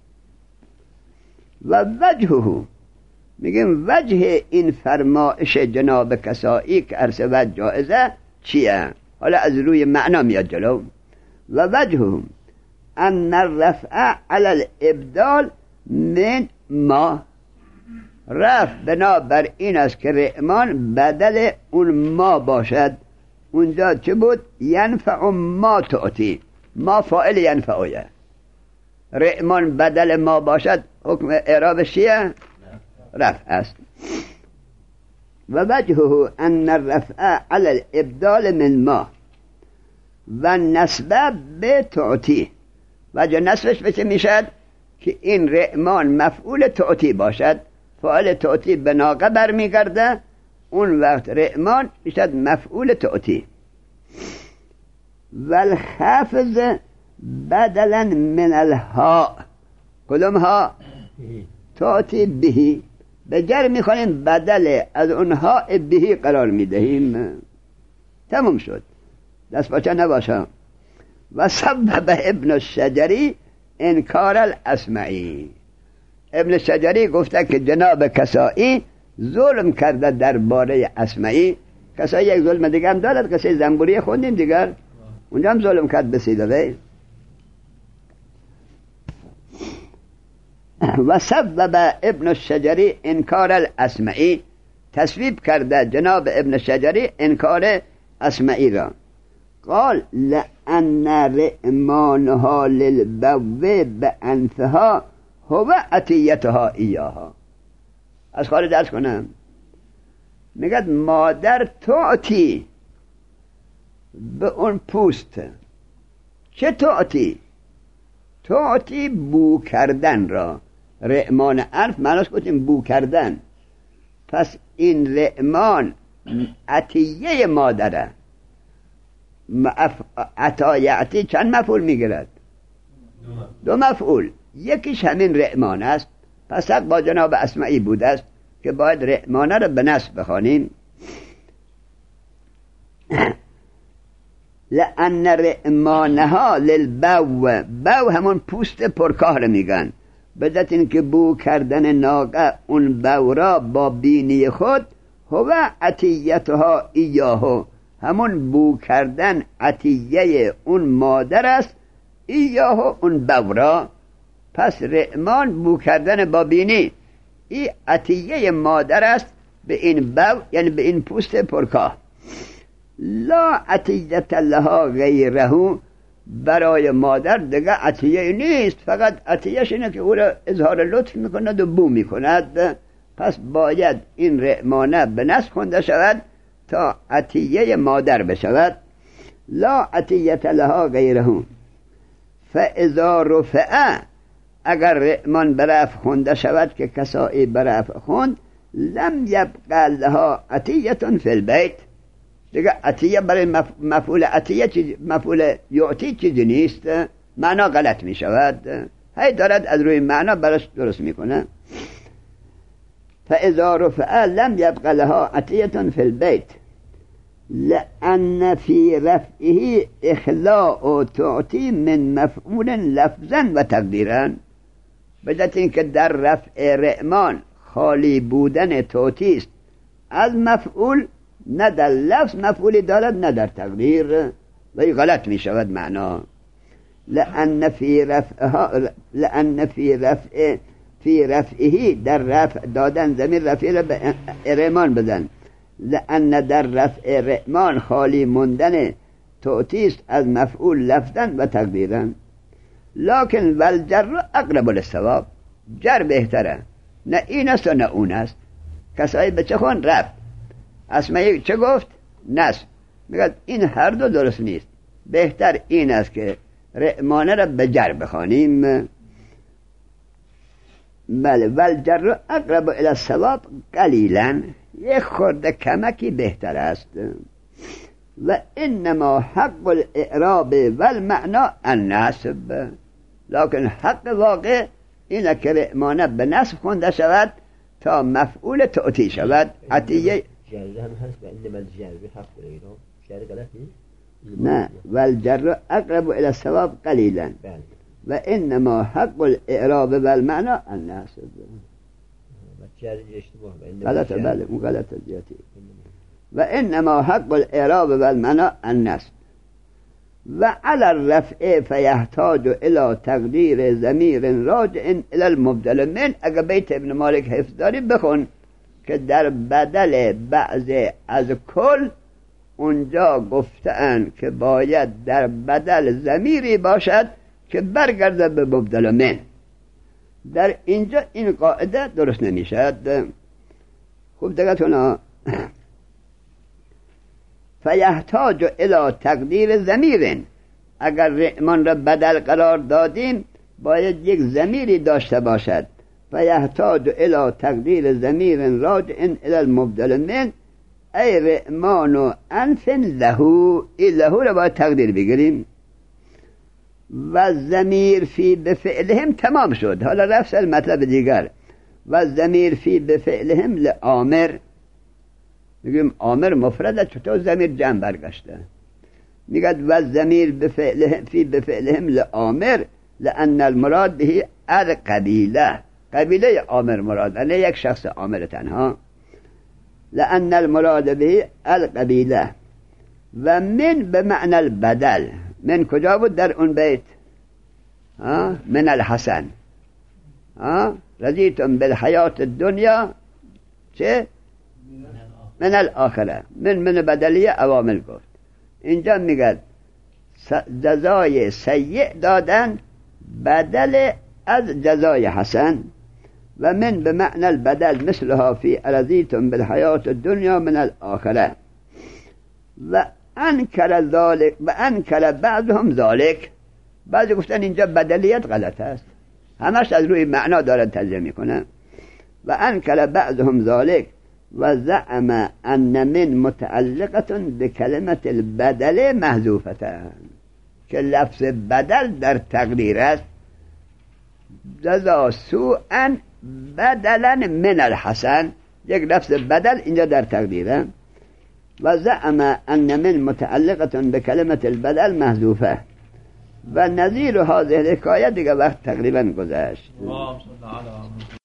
و وجهه، میگیم وجه این فرمایش جناب کسائی که عرض وجه جائزه چیه؟ حالا از روی معنا میاد جلو. و وجهه ان الرفع علی الابدال من ما، رفع بنابر این است که رعمان بدل اون ما باشد. اونجا چه بود؟ ینفع ما تعطی، ما فاعل ینفعه، رعمان بدل ما باشد، حکم اعرابش چیه؟ رفع است. و وجهه ان الرفع علی الابدال من ما و نسبه به تعطی. وجه نسبش بچه میشد که این رعمان مفعول تعطی باشد، فاعل تعطی به ناقه برمیگرده، اون وقت رعمان میشد مفعول تعطی. و الخافض بدلا من الها، کدوم ها؟ تعطی بهی، به جر میخوانیم بدل از اونها بهی قرار میدهیم. تموم شد، دست باچه نباشه. و سبب ابن الشجری انکار الاسمعی، ابن الشجری گفته که جناب کسائی ظلم کرده درباره اسمعی. کسائی یک ظلم دیگه هم دارد، کسی زنبوری خوندیم دیگر، اونجا هم ظلم کرد به سیدوی. و سبب ابن الشجری انکار الاسمعی، تصویب کرده جناب ابن الشجری انکار اسمعی را. قال لأن رئمانها للبوه بأنفها هو عطیتها ایاها. از خارج درس کنم، میگد مادر تعطی به اون پوست. چه تعطی؟ تعطی بو کردن را. رعمان انف معناش گفتیم بو کردن. پس این رعمان عطیه مادره. عطایعتی چند مفعول میگیرد؟ دو مفعول. یکیش همین رعمان است، پس حق با جناب اسمعی بوده است که باید رعمانه را به نصب بخوانیم. لأن رعمانها للبو، بو همون پوست پرکاه را میگن، بدت این که بو کردن ناقه اون بو را با بینی خود، هو عطیتها ایاهو، همون بو کردن عطیه اون مادر است، ایاهو اون بو را. پس رعمان بو کردن با بینی، این عطیه مادر است به این بو، یعنی به این پوست پرکاه. لا عطیت لها غیره، برای مادر دیگه عطیه نیست، فقط عطیهش اینه که او را اظهار لطف میکند و بو میکند. پس باید این رحمانه به نصب خونده شود تا عطیه مادر بشود. لا عطیت لها غیره. فاذا رفع، اگر رحمان به رفع خونده شود که کسایی به رفع خوند، لم یبقى لها عطیه فی البیت، دیگه عطیه برای مفعول عطیه مفعول یعطی چیزی نیست، معنا غلط می شود. هی دارد از روی معنا برش درست میکنه. فاذا رفع لم یبقى لها عطیه فی البیت لأن في رفعه اخلاء تعطی من مفعول لفظا و تقدیرا. بدت این که در رفع رحمان خالی بودن تعطی است از مفعول، نه در لفظ مفعولی دارد نه در تقدیر، ولی غلط می شود معنا. لأن في رفعه در رفع دادن زمین رفعه را به رحمان بدن. لأن در رفع رحمان خالی موندن تعطی است از مفعول لفظا و تقدیرا. لکن والجر اقرب للصواب، جر بهتره، نه این است و نه اون است. کسایی به چه خون رفت، اسمعی چه گفت؟ نصب. میگه این هر دو درست نیست، بهتر این است که رحمانه را به جر بخوانیم. بله، والجر اقرب الی الصواب قلیلا، یک خورده کمکی بهتر است. و انما حق الاعراب والمعنى النصب، لکن حق واقع اینه که رحمانه به نصب خونده شود تا مفعول تعطی شود. عطیه جر هم هست و انما الجر بحق الاعراب، جر غلط نیست. نه، والجر اقرب الى الصواب قلیلا و انما حق الاعراب والمعنى النصب. جر اشتباه غلطه، بله اون غلطه زیادی. و انما حق الاعراب والمعنى النصب و على الرفع فيحتاج الى تقدیر ضمیر راجع الى المبدل من. اگر بیت ابن مالک حفظ داری بخون که در بدل بعض از کل اونجا گفتن که باید در بدل ضمیری باشد که برگرده به مبدل من. در اینجا این قاعده درست نمیشد. خوب دقتونا. فیحتاج الى تقدیر ضمیر، اگر رحمان را بدل قرار دادیم باید یک ضمیری داشته باشد. فیحتاج الى تقدیر ضمیر راجع الى المبدل من ای رحمان و انف لهو. این لهو را باید تقدیر بگیریم. و ضمیر فی بفعلهم تمام شد. حالا رفت المطلب دیگر. و ضمیر فی بفعلهم لآمر، میگیم آمر مفرده، چطور ضمیر جمع برگشته؟ میگه و ضمیر فی بفعلهم لآمر لأن المراد به القبیله، قبیله آمر مراد، نه یک شخص آمر تنها. لأن المراد به القبیله. و من به معنی البدل. من کجا بود در اون بیت؟ من الحسن. رضیتم بالحیات الدنیا چه؟ من الاخره. من بدلیه عوامل گفت. اینجا میگه جزای سیء دادن بدل از جزای حسن. و من به معنی البدل مثلها فی رضیتم بالحیات الدنیا من الاخره. و انکر ذالک و انکر بعضهم ذالک. بعضی گفتن اینجا بدلیت غلط است، همش از روی معنا دارد ترجمه میکنه. و انکر بعضهم ذالک و زعم ان من متعلقه بکلمه البدل محذوفه، که لفظ بدل در تقدیر است. جزا سوءا بدلا من الحسن، یک لفظ بدل اینجا در تقدیره. و زعم ان من متعلقه بکلمه البدل محذوفه. و نظیر هذه الحکایه دیگه وقت تقریبا گذشت.